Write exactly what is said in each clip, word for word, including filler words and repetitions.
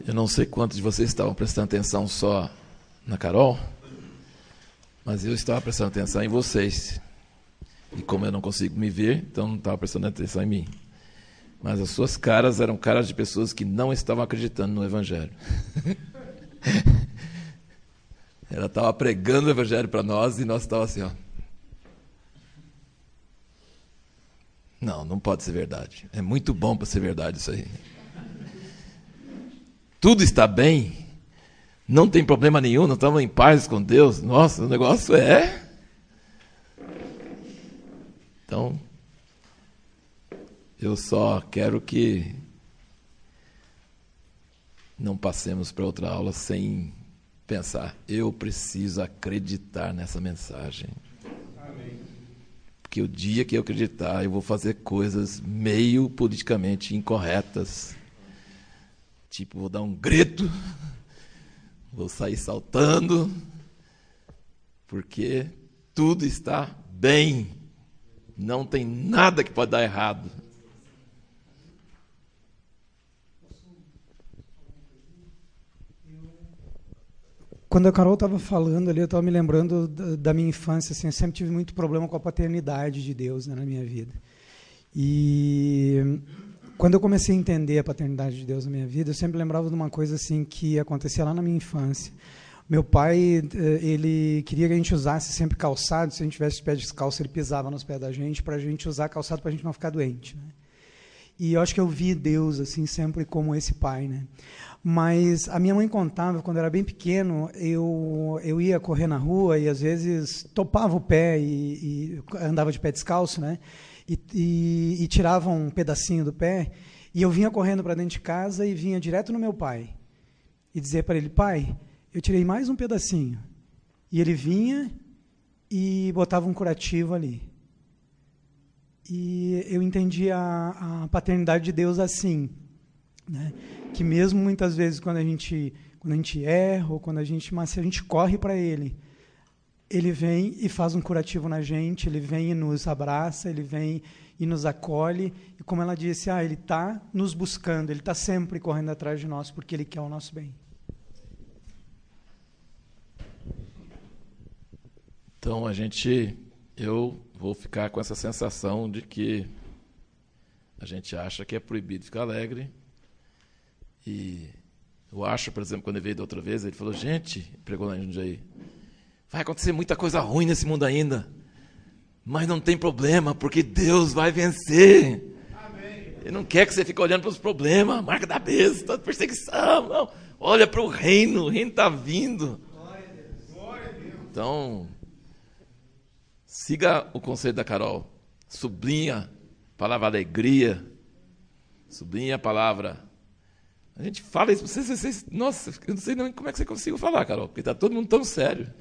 Eu não sei quantos de vocês estavam prestando atenção só na Carol, mas eu estava prestando atenção em vocês. E como eu não consigo me ver, então não estava prestando atenção em mim. Mas as suas caras eram caras de pessoas que não estavam acreditando no Evangelho. Ela estava pregando o Evangelho para nós e nós estávamos assim, ó. Não, não pode ser verdade. É muito bom para ser verdade isso aí. Tudo está bem, não tem problema nenhum, nós estamos em paz com Deus. Nossa, o negócio é... Então, eu só quero que não passemos para outra aula sem pensar, eu preciso acreditar nessa mensagem. Amém. Porque o dia que eu acreditar, eu vou fazer coisas meio politicamente incorretas. Tipo, vou dar um grito, vou sair saltando, porque tudo está bem. Não tem nada que pode dar errado. Quando a Carol estava falando ali, eu estava me lembrando da, da minha infância. Assim, eu sempre tive muito problema com a paternidade de Deus, né, na minha vida. E quando eu comecei a entender a paternidade de Deus na minha vida, eu sempre lembrava de uma coisa assim que acontecia lá na minha infância. Meu pai, ele queria que a gente usasse sempre calçado. Se a gente tivesse os pés descalços, ele pisava nos pés da gente para a gente usar calçado para a gente não ficar doente, né? E eu acho que eu vi Deus assim sempre como esse pai, né? Mas a minha mãe contava, quando eu era bem pequeno, eu, eu ia correr na rua e às vezes topava o pé e, e andava de pé descalço, né? E, e, e tirava um pedacinho do pé, e eu vinha correndo para dentro de casa e vinha direto no meu pai e dizia para ele, pai, eu tirei mais um pedacinho. E ele vinha e botava um curativo ali. E eu entendi a, a paternidade de Deus assim, né? Que mesmo muitas vezes quando a gente, quando a gente erra, ou quando a gente, mas se a gente corre para ele, ele vem e faz um curativo na gente, ele vem e nos abraça, ele vem e nos acolhe. E como ela disse, ah, ele está nos buscando, ele está sempre correndo atrás de nós, porque ele quer o nosso bem. Então, a gente, eu vou ficar com essa sensação de que a gente acha que é proibido ficar alegre. E eu acho, por exemplo, quando ele veio da outra vez, ele falou, gente, pregou lá em Jundiaí, vai acontecer muita coisa ruim nesse mundo ainda, mas não tem problema, porque Deus vai vencer. Amém. Ele não quer que você fique olhando para os problemas, marca da besta, perseguição, não. Olha para o reino, o reino está vindo. Glória a Deus. Glória a Deus. Então, siga o conselho da Carol, sublinha a palavra alegria, sublinha a palavra... A gente fala isso para vocês, vocês, nossa, eu não sei nem como é que você conseguiu falar, Carol, porque está todo mundo tão sério.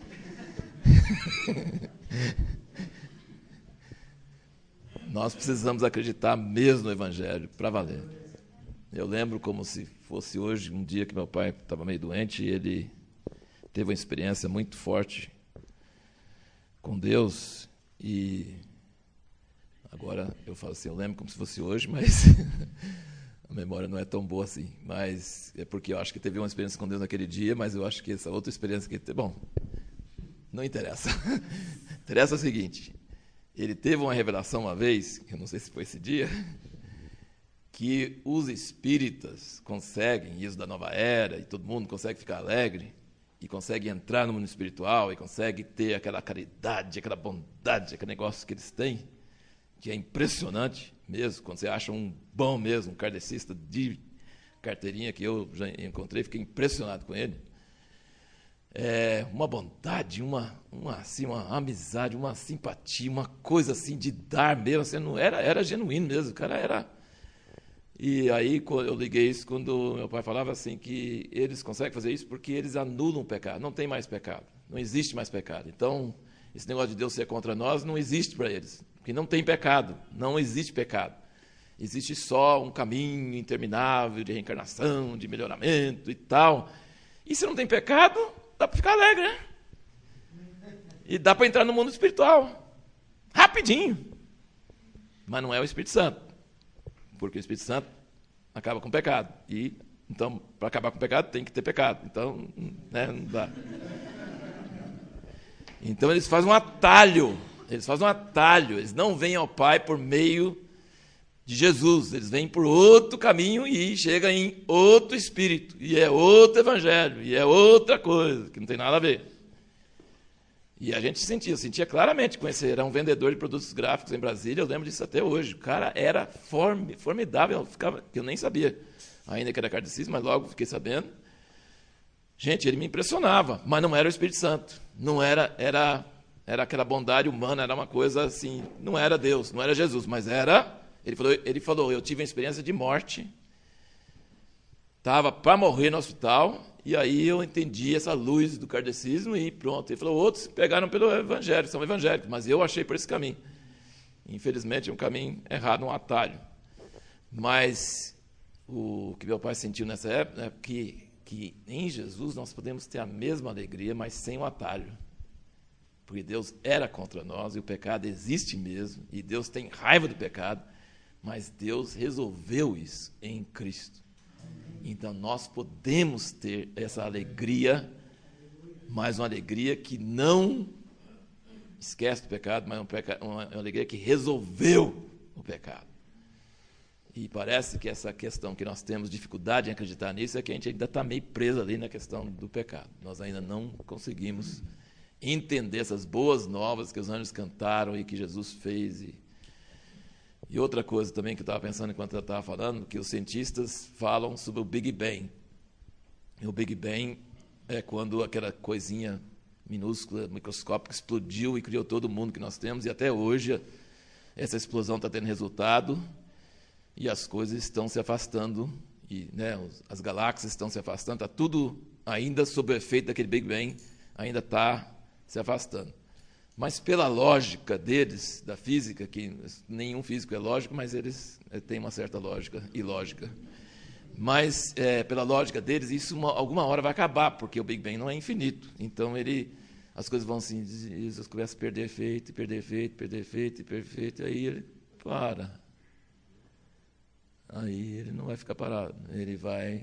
Nós precisamos acreditar mesmo no Evangelho, para valer. Eu lembro como se fosse hoje, um dia que meu pai estava meio doente, e ele teve uma experiência muito forte com Deus, e agora eu falo assim, eu lembro como se fosse hoje, mas... A memória não é tão boa assim, mas é porque eu acho que teve uma experiência com Deus naquele dia, mas eu acho que essa outra experiência que ele teve... Bom, não interessa. Interessa o seguinte, ele teve uma revelação uma vez, eu não sei se foi esse dia, que os espíritas conseguem, isso da nova era, e todo mundo consegue ficar alegre, e consegue entrar no mundo espiritual, e consegue ter aquela caridade, aquela bondade, aquele negócio que eles têm, que é impressionante mesmo, quando você acha um bom mesmo, um kardecista de carteirinha, que eu já encontrei, fiquei impressionado com ele. É, uma bondade, uma, uma, assim, uma amizade, uma simpatia, uma coisa assim de dar mesmo, assim, não, era, era genuíno mesmo, o cara era... E aí eu liguei isso quando meu pai falava assim, que eles conseguem fazer isso porque eles anulam o pecado, não tem mais pecado, não existe mais pecado. Então, esse negócio de Deus ser contra nós não existe para eles. Porque não tem pecado, não existe pecado. Existe só um caminho interminável de reencarnação, de melhoramento e tal. E se não tem pecado, dá para ficar alegre, né? E dá para entrar no mundo espiritual. Rapidinho. Mas não é o Espírito Santo. Porque o Espírito Santo acaba com o pecado. E Então, para acabar com o pecado, tem que ter pecado. Então, né, não dá. Então, eles fazem um atalho. Eles fazem um atalho. Eles não vêm ao Pai por meio de Jesus. Eles vêm por outro caminho e chegam em outro espírito. E é outro evangelho. E é outra coisa, que não tem nada a ver. E a gente sentia, sentia claramente conhecer. Era um vendedor de produtos gráficos em Brasília, eu lembro disso até hoje. O cara era form, formidável, eu, ficava, eu nem sabia ainda que era kardecismo, mas logo fiquei sabendo. Gente, ele me impressionava, mas não era o Espírito Santo. Não era, era, era aquela bondade humana, era uma coisa assim, não era Deus, não era Jesus, mas era... Ele falou, ele falou eu tive uma experiência de morte, estava para morrer no hospital... E aí eu entendi essa luz do kardecismo e pronto. Ele falou, outros pegaram pelo evangelho, são evangélicos, mas eu achei por esse caminho. Infelizmente é um caminho errado, um atalho. Mas o que meu pai sentiu nessa época é que, que em Jesus nós podemos ter a mesma alegria, mas sem o atalho. Porque Deus era contra nós e o pecado existe mesmo, e Deus tem raiva do pecado, mas Deus resolveu isso em Cristo. Então, nós podemos ter essa alegria, mas uma alegria que não esquece do pecado, mas uma alegria que resolveu o pecado. E parece que essa questão que nós temos dificuldade em acreditar nisso é que a gente ainda está meio preso ali na questão do pecado. Nós ainda não conseguimos entender essas boas novas que os anjos cantaram e que Jesus fez. E, e outra coisa também que eu estava pensando enquanto eu estava falando, que os cientistas falam sobre o Big Bang. E o Big Bang é quando aquela coisinha minúscula, microscópica, explodiu e criou todo o mundo que nós temos, e até hoje essa explosão está tendo resultado, e as coisas estão se afastando, e, né, as galáxias estão se afastando, está tudo ainda sob o efeito daquele Big Bang, ainda está se afastando. Mas pela lógica deles, da física, que nenhum físico é lógico, mas eles têm uma certa lógica e lógica. Mas, é, pela lógica deles, isso uma, alguma hora vai acabar, porque o Big Bang não é infinito. Então, ele, as coisas vão assim, eles começam a perder efeito, perder efeito, perder efeito, perder efeito, e aí ele para. Aí ele não vai ficar parado, ele vai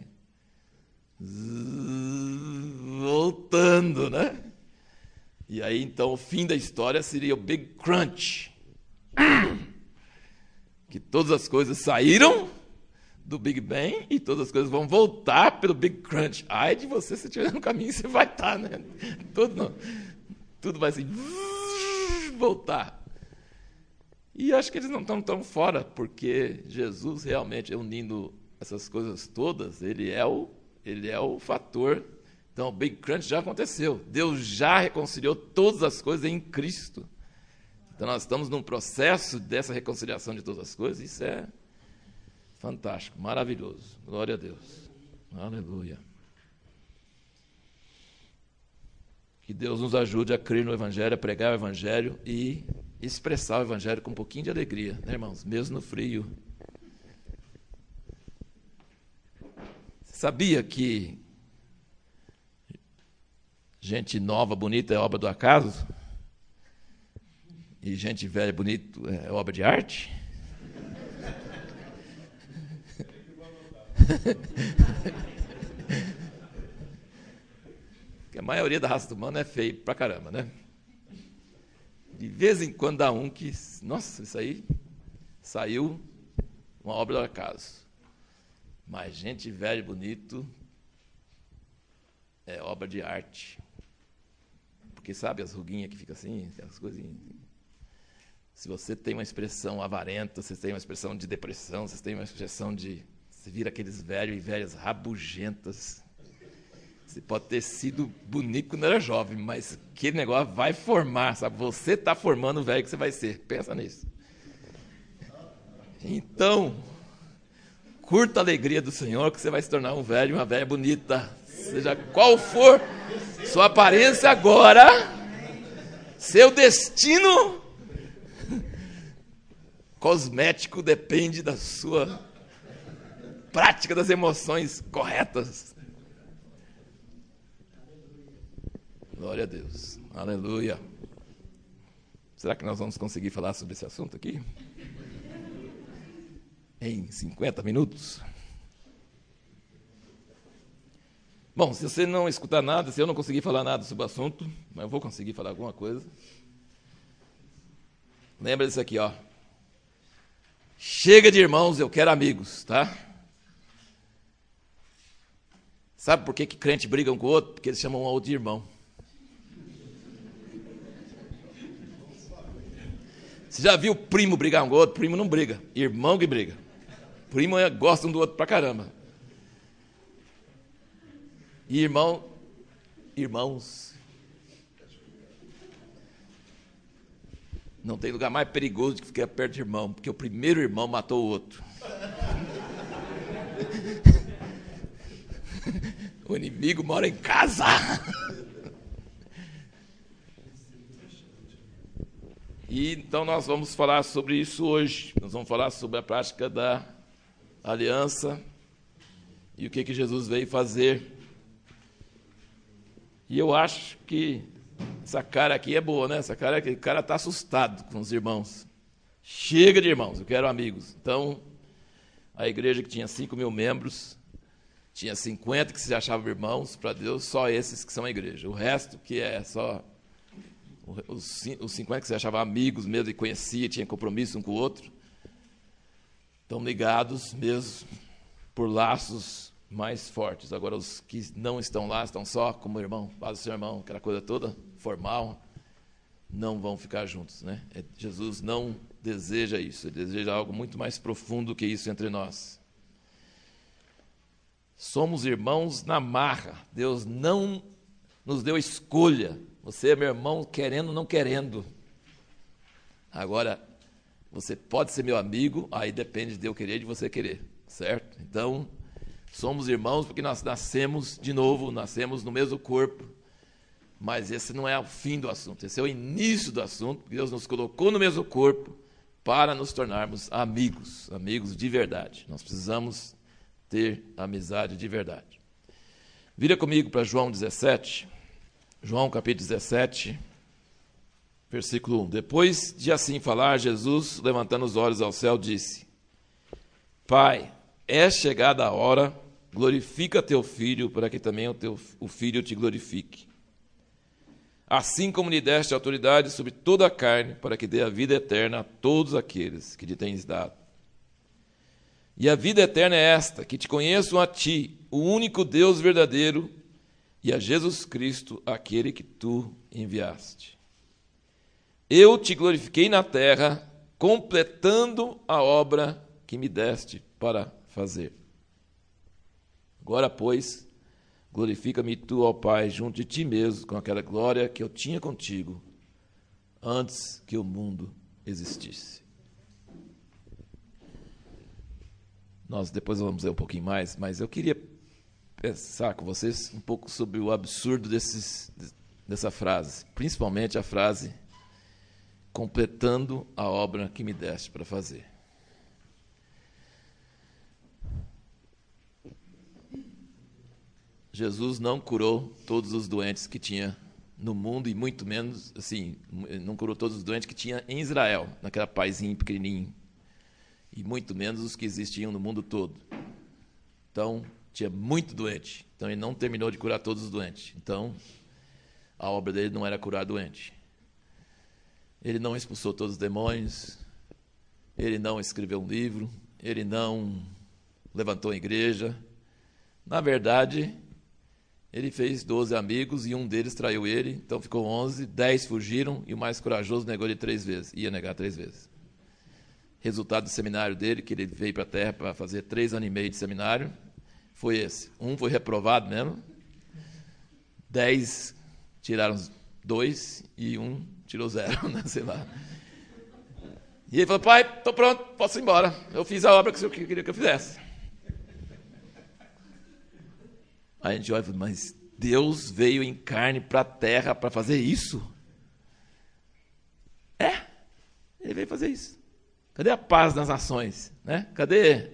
voltando, né? E aí, então, o fim da história seria o Big Crunch. Que todas as coisas saíram do Big Bang e todas as coisas vão voltar pelo Big Crunch. Ai de você, se estiver no caminho, você vai estar, né? Tudo, não. Tudo vai assim, voltar. E acho que eles não estão tão fora, porque Jesus realmente, unindo essas coisas todas, ele é o, ele é o fator. Então, o Big Crunch já aconteceu. Deus já reconciliou todas as coisas em Cristo. Então, nós estamos num processo dessa reconciliação de todas as coisas. Isso é fantástico, maravilhoso. Glória a Deus. Aleluia. Que Deus nos ajude a crer no Evangelho, a pregar o Evangelho e expressar o Evangelho com um pouquinho de alegria, né, irmãos? Mesmo no frio. Você sabia que gente nova, bonita é obra do acaso? E gente velha, bonita é obra de arte? Porque a maioria da raça humana é feio pra caramba, né? De vez em quando dá um que, nossa, isso aí saiu uma obra do acaso. Mas gente velha e bonito é obra de arte. Porque sabe as ruguinhas que ficam assim, aquelas coisinhas. Se você tem uma expressão avarenta, você tem uma expressão de depressão, você tem uma expressão de... Você vira aqueles velhos e velhas rabugentas. Você pode ter sido bonito quando era jovem, mas aquele negócio vai formar, sabe? Você está formando o velho que você vai ser. Pensa nisso. Então, curta a alegria do Senhor, que você vai se tornar um velho e uma velha bonita. Seja qual for sua aparência agora, seu destino cosmético depende da sua prática das emoções corretas. Glória a Deus. Aleluia. Será que nós vamos conseguir falar sobre esse assunto aqui? Em cinquenta minutos? Bom, se você não escutar nada, se eu não conseguir falar nada sobre o assunto, mas eu vou conseguir falar alguma coisa. Lembra disso aqui, ó. Chega de irmãos, eu quero amigos, tá? Sabe por que que crente briga um com o outro? Porque eles chamam um outro de irmão. Você já viu primo brigar um com o outro? Primo não briga, irmão que briga. Primo gosta um do outro pra caramba. E irmão, irmãos, não tem lugar mais perigoso do que ficar perto de irmão, porque o primeiro irmão matou o outro. O inimigo mora em casa. E então nós vamos falar sobre isso hoje. Nós vamos falar sobre a prática da aliança e o que que Jesus veio fazer. E eu acho que essa cara aqui é boa, né? Essa cara aqui, o cara está assustado com os irmãos. Chega de irmãos, eu quero amigos. Então, a igreja que tinha cinco mil membros, tinha cinquenta que se achavam irmãos para Deus, só esses que são a igreja. O resto, que é só os, os cinquenta que se achavam amigos mesmo e conhecia, tinha compromisso um com o outro, estão ligados mesmo por laços mais fortes. Agora, os que não estão lá, estão só como irmão, paz do seu irmão, aquela coisa toda formal, não vão ficar juntos, né? Jesus não deseja isso, ele deseja algo muito mais profundo que isso entre nós. Somos irmãos na marra. Deus não nos deu escolha. Você é meu irmão querendo ou não querendo. Agora, você pode ser meu amigo, aí depende de eu querer e de você querer, certo? Então, somos irmãos porque nós nascemos de novo, nascemos no mesmo corpo, mas esse não é o fim do assunto, esse é o início do assunto. Deus nos colocou no mesmo corpo para nos tornarmos amigos, amigos de verdade. Nós precisamos ter amizade de verdade. Vira comigo para João dezessete, João capítulo dezessete, versículo um. Depois de assim falar, Jesus, levantando os olhos ao céu, disse: Pai, é chegada a hora, glorifica teu filho, para que também o, teu, o filho te glorifique. Assim como lhe deste autoridade sobre toda a carne, para que dê a vida eterna a todos aqueles que lhe tens dado. E a vida eterna é esta, que te conheçam a ti, o único Deus verdadeiro, e a Jesus Cristo, aquele que tu enviaste. Eu te glorifiquei na terra, completando a obra que me deste para fazer. Agora, pois, glorifica-me tu, ó Pai, junto de ti mesmo, com aquela glória que eu tinha contigo, antes que o mundo existisse. Nós depois vamos ver um pouquinho mais, mas eu queria pensar com vocês um pouco sobre o absurdo desses, dessa frase, principalmente a frase completando a obra que me deste para fazer. Jesus não curou todos os doentes que tinha no mundo, e muito menos, assim, não curou todos os doentes que tinha em Israel, naquela paizinho pequenininho, e muito menos os que existiam no mundo todo. Então, tinha muito doente. Então, ele não terminou de curar todos os doentes. Então, a obra dele não era curar doente. Ele não expulsou todos os demônios, ele não escreveu um livro, ele não levantou a igreja. Na verdade, ele fez doze amigos e um deles traiu ele, então ficou onze, dez fugiram e o mais corajoso negou ele três vezes, ia negar três vezes. Resultado do seminário dele, que ele veio para a Terra para fazer três anos e meio de seminário, foi esse. Um foi reprovado mesmo, dez tiraram dois e um tirou zero, né? Sei lá. E ele falou: pai, estou pronto, posso ir embora. Eu fiz a obra que o senhor queria que eu fizesse. Aí a gente olha e fala: mas Deus veio em carne para a terra para fazer isso? É, ele veio fazer isso. Cadê a paz nas nações? Né? Cadê,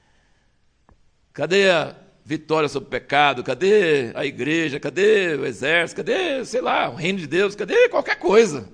cadê a vitória sobre o pecado? Cadê a igreja? Cadê o exército? Cadê, sei lá, o reino de Deus? Cadê qualquer coisa?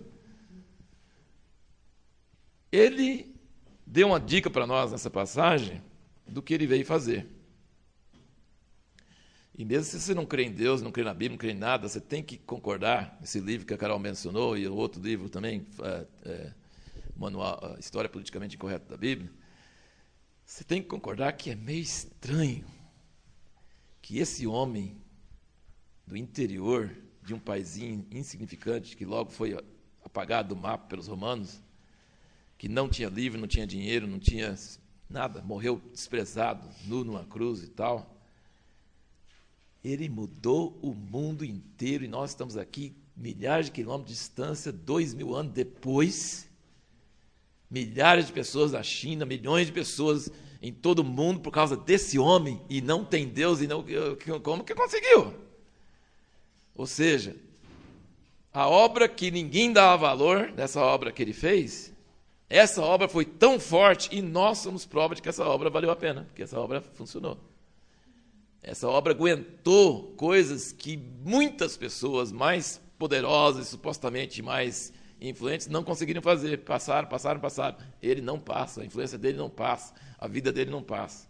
Ele deu uma dica para nós nessa passagem do que ele veio fazer. E mesmo se você não crê em Deus, não crê na Bíblia, não crê em nada, você tem que concordar. Esse livro que a Carol mencionou e o outro livro também, é, é, Manual, História Politicamente Incorreta da Bíblia, você tem que concordar que é meio estranho que esse homem do interior de um paizinho insignificante, que logo foi apagado do mapa pelos romanos, que não tinha livro, não tinha dinheiro, não tinha nada, morreu desprezado, nu numa cruz e tal. Ele mudou o mundo inteiro e nós estamos aqui, milhares de quilômetros de distância, dois mil anos depois, milhares de pessoas na China, milhões de pessoas em todo o mundo por causa desse homem, e não tem Deus, e não, como que conseguiu? Ou seja, a obra que ninguém dava valor, dessa obra que ele fez, essa obra foi tão forte, e nós somos prova de que essa obra valeu a pena, porque essa obra funcionou. Essa obra aguentou coisas que muitas pessoas mais poderosas, supostamente mais influentes, não conseguiram fazer. Passaram, passaram, passaram. Ele não passa, a influência dele não passa, a vida dele não passa.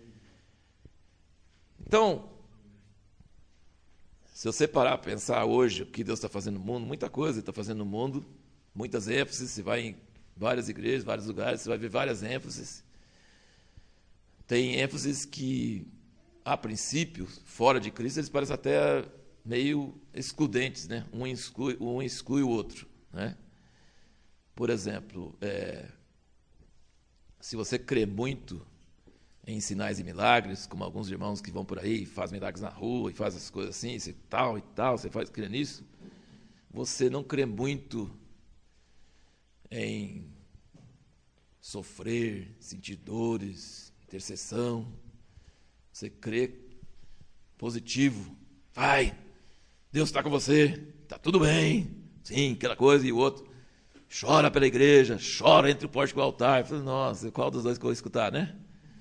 Então, se você parar para pensar hoje o que Deus está fazendo no mundo, muita coisa Ele está fazendo no mundo, muitas ênfases, você vai em várias igrejas, vários lugares, você vai ver várias ênfases. Tem ênfases que, a princípio, fora de Cristo, eles parecem até meio excludentes, né? Um exclui, um exclui o outro, né? Por exemplo, é, se você crê muito em sinais e milagres, como alguns irmãos que vão por aí, fazem milagres na rua e fazem essas coisas assim, e tal e tal, você faz crê nisso, você não crê muito em sofrer, sentir dores, intercessão. Você crê positivo. Vai, Deus está com você, está tudo bem. Sim, aquela coisa e o outro. Chora pela igreja, chora entre o pórtico e o altar. Falo, nossa, qual dos dois que eu vou escutar, né?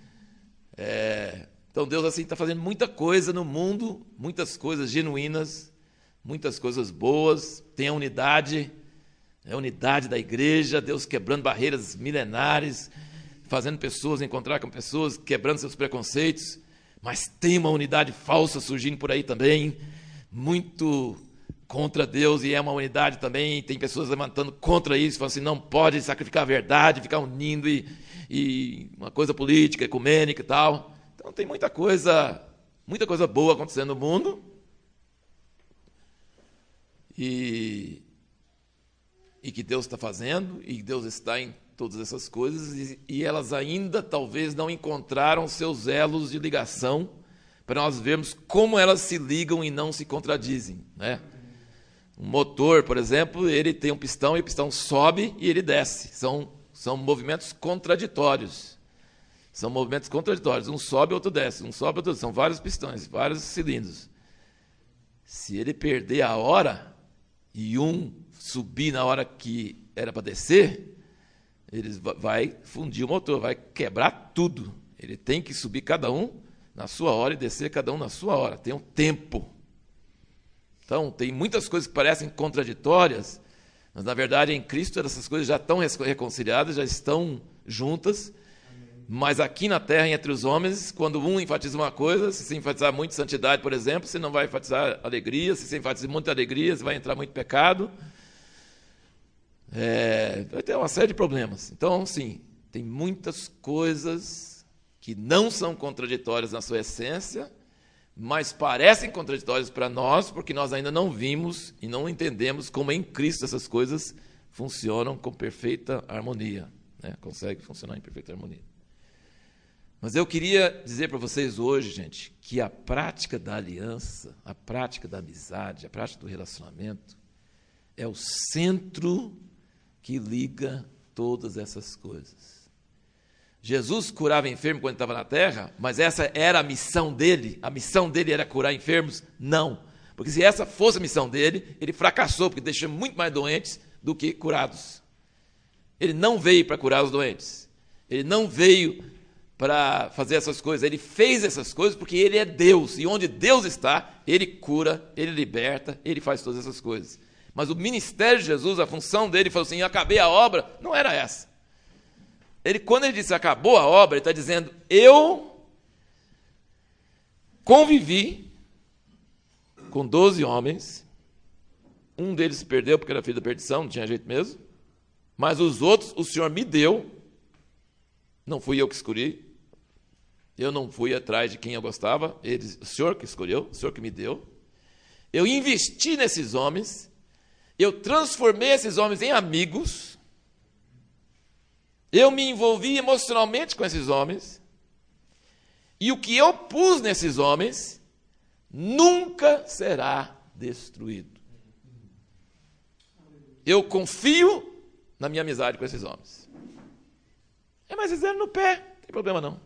É, então Deus assim está fazendo muita coisa no mundo, muitas coisas genuínas, muitas coisas boas. Tem a unidade, a unidade da igreja, Deus quebrando barreiras milenares, fazendo pessoas encontrar com pessoas, quebrando seus preconceitos. Mas tem uma unidade falsa surgindo por aí também, muito contra Deus, e é uma unidade também, tem pessoas levantando contra isso, falando assim, não pode sacrificar a verdade, ficar unindo, e, e uma coisa política, ecumênica e tal. Então tem muita coisa, muita coisa boa acontecendo no mundo, e, e que Deus está fazendo, e Deus está em todas essas coisas, e, e elas ainda talvez não encontraram seus elos de ligação para nós vermos como elas se ligam e não se contradizem, né? Um motor, por exemplo, ele tem um pistão e o pistão sobe e ele desce. São, são movimentos contraditórios. São movimentos contraditórios. Um sobe, outro desce. Um sobe, outro desce. São vários pistões, vários cilindros. Se ele perder a hora e um subir na hora que era para descer, ele vai fundir o motor, vai quebrar tudo. Ele tem que subir cada um na sua hora e descer cada um na sua hora. Tem um tempo. Então, tem muitas coisas que parecem contraditórias, mas, na verdade, em Cristo, essas coisas já estão reconciliadas, já estão juntas. Mas aqui na terra, entre os homens, quando um enfatiza uma coisa, se você enfatizar muito santidade, por exemplo, você não vai enfatizar alegria. Se você enfatizar muita alegria, você vai entrar muito pecado. É, vai ter uma série de problemas. Então, sim, tem muitas coisas que não são contraditórias na sua essência, mas parecem contraditórias para nós, porque nós ainda não vimos e não entendemos como em Cristo essas coisas funcionam com perfeita harmonia, né? Consegue funcionar em perfeita harmonia. Mas eu queria dizer para vocês hoje, gente, que a prática da aliança, a prática da amizade, a prática do relacionamento é o centro que liga todas essas coisas. Jesus curava enfermos quando estava na terra, mas essa era a missão dele? A missão dele era curar enfermos? Não. Porque se essa fosse a missão dele, ele fracassou, porque deixou muito mais doentes do que curados. Ele não veio para curar os doentes. Ele não veio para fazer essas coisas. Ele fez essas coisas porque ele é Deus. E onde Deus está, ele cura, ele liberta, ele faz todas essas coisas. Mas o ministério de Jesus, a função dele, falou assim, acabei a obra, não era essa. Ele, quando ele disse acabou a obra, ele está dizendo, eu convivi com doze homens. Um deles se perdeu porque era filho da perdição, não tinha jeito mesmo. Mas os outros, o Senhor me deu. Não fui eu que escolhi. Eu não fui atrás de quem eu gostava. Eles, o Senhor que escolheu, o Senhor que me deu. Eu investi nesses homens. Eu transformei esses homens em amigos. Eu me envolvi emocionalmente com esses homens. E o que eu pus nesses homens nunca será destruído. Eu confio na minha amizade com esses homens. É, mas eles eram no pé, não tem problema não.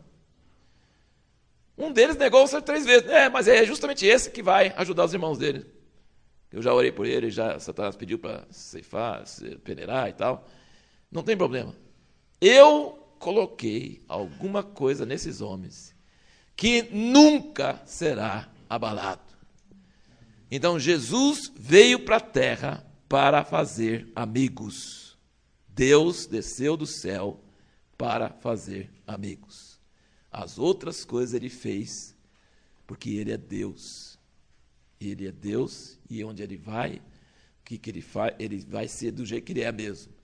Um deles negou o Senhor três vezes. É, mas é justamente esse que vai ajudar os irmãos dele. Eu já orei por ele, já Satanás pediu para ceifar, peneirar e tal. Não tem problema. Eu coloquei alguma coisa nesses homens que nunca será abalado. Então Jesus veio para a terra para fazer amigos. Deus desceu do céu para fazer amigos. As outras coisas ele fez porque ele é Deus. Ele é Deus e onde ele vai, o que, que ele faz, ele vai ser do jeito que ele é mesmo.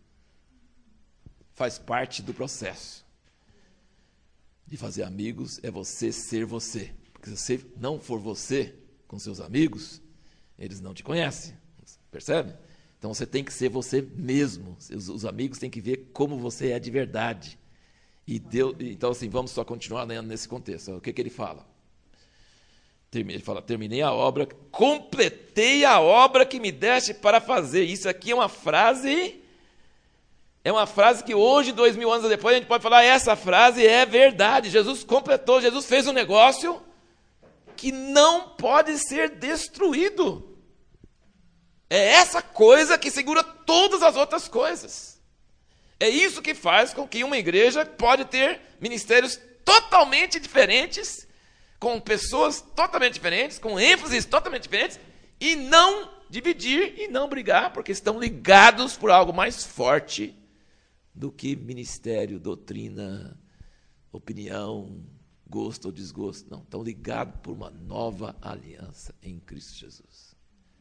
Faz parte do processo. De fazer amigos é você ser você. Porque se você não for você com seus amigos, eles não te conhecem. Percebe? Então você tem que ser você mesmo. Os, os amigos têm que ver como você é de verdade. E Deus, então, assim, vamos só continuar lendo nesse contexto. O que, que ele fala? Ele fala, terminei a obra, completei a obra que me deste para fazer. Isso aqui é uma frase, é uma frase que hoje, dois mil anos depois, a gente pode falar, essa frase é verdade. Jesus completou, Jesus fez um negócio que não pode ser destruído. É essa coisa que segura todas as outras coisas. É isso que faz com que uma igreja pode ter ministérios totalmente diferentes, com pessoas totalmente diferentes, com ênfases totalmente diferentes, e não dividir e não brigar, porque estão ligados por algo mais forte do que ministério, doutrina, opinião, gosto ou desgosto. Não, estão ligados por uma nova aliança em Cristo Jesus.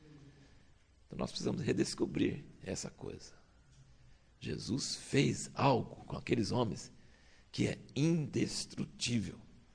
Então nós precisamos redescobrir essa coisa. Jesus fez algo com aqueles homens que é indestrutível.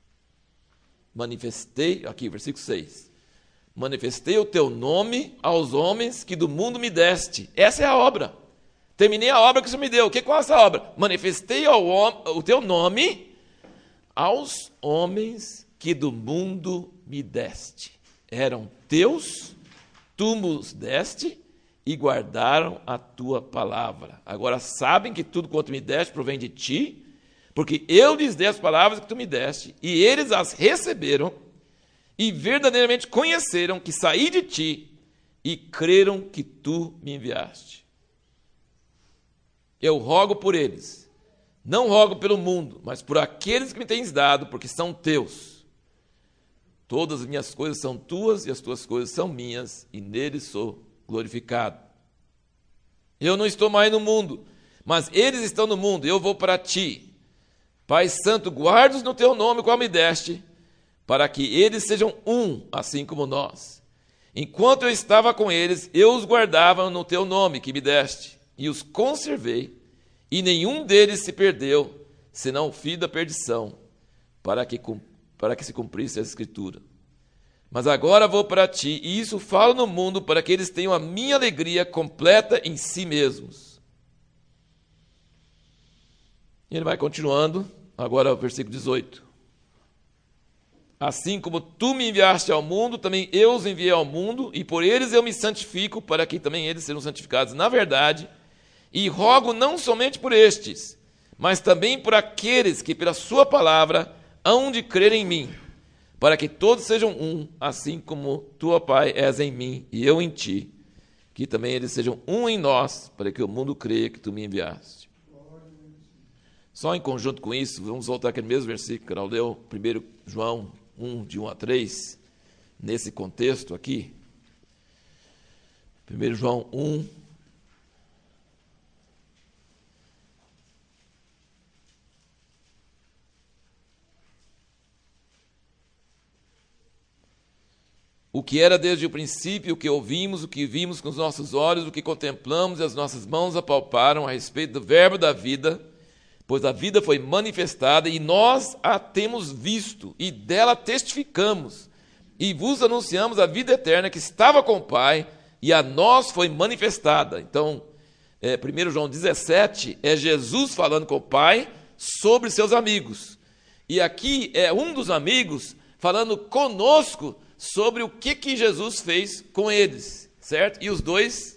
Manifestei, aqui, versículo seis. Manifestei o teu nome aos homens que do mundo me deste. Essa é a obra. Terminei a obra que o Senhor me deu. Que, qual é essa obra? Manifestei ao, o teu nome aos homens que do mundo me deste. Eram teus, tu nos deste e guardaram a tua palavra. Agora sabem que tudo quanto me deste provém de ti, porque eu lhes dei as palavras que tu me deste, e eles as receberam, e verdadeiramente conheceram que saí de ti, e creram que tu me enviaste. Eu rogo por eles, não rogo pelo mundo, mas por aqueles que me tens dado, porque são teus. Todas as minhas coisas são tuas, e as tuas coisas são minhas, e neles sou glorificado. Eu não estou mais no mundo, mas eles estão no mundo, eu vou para ti. Pai Santo, guarda-os no teu nome, qual me deste, para que eles sejam um, assim como nós. Enquanto eu estava com eles, eu os guardava no teu nome, que me deste, e os conservei, e nenhum deles se perdeu, senão o filho da perdição, para que, para que se cumprisse a Escritura. Mas agora vou para ti, e isso falo no mundo, para que eles tenham a minha alegria completa em si mesmos. E ele vai continuando, agora o versículo dezoito. Assim como tu me enviaste ao mundo, também eu os enviei ao mundo, e por eles eu me santifico, para que também eles sejam santificados na verdade, e rogo não somente por estes, mas também por aqueles que pela sua palavra hão de crer em mim, para que todos sejam um, assim como tu, ó Pai, és em mim e eu em ti, que também eles sejam um em nós, para que o mundo creia que tu me enviaste. Só em conjunto com isso, vamos voltar àquele mesmo versículo que eu leu, primeiro João um, de um a três, nesse contexto aqui. primeiro João um, o que era desde o princípio, o que ouvimos, o que vimos com os nossos olhos, o que contemplamos e as nossas mãos apalparam a respeito do verbo da vida, pois a vida foi manifestada e nós a temos visto e dela testificamos e vos anunciamos a vida eterna que estava com o Pai e a nós foi manifestada. Então, é, primeiro João dezessete é Jesus falando com o Pai sobre seus amigos. E aqui é um dos amigos falando conosco sobre o que, que Jesus fez com eles, certo? E os dois,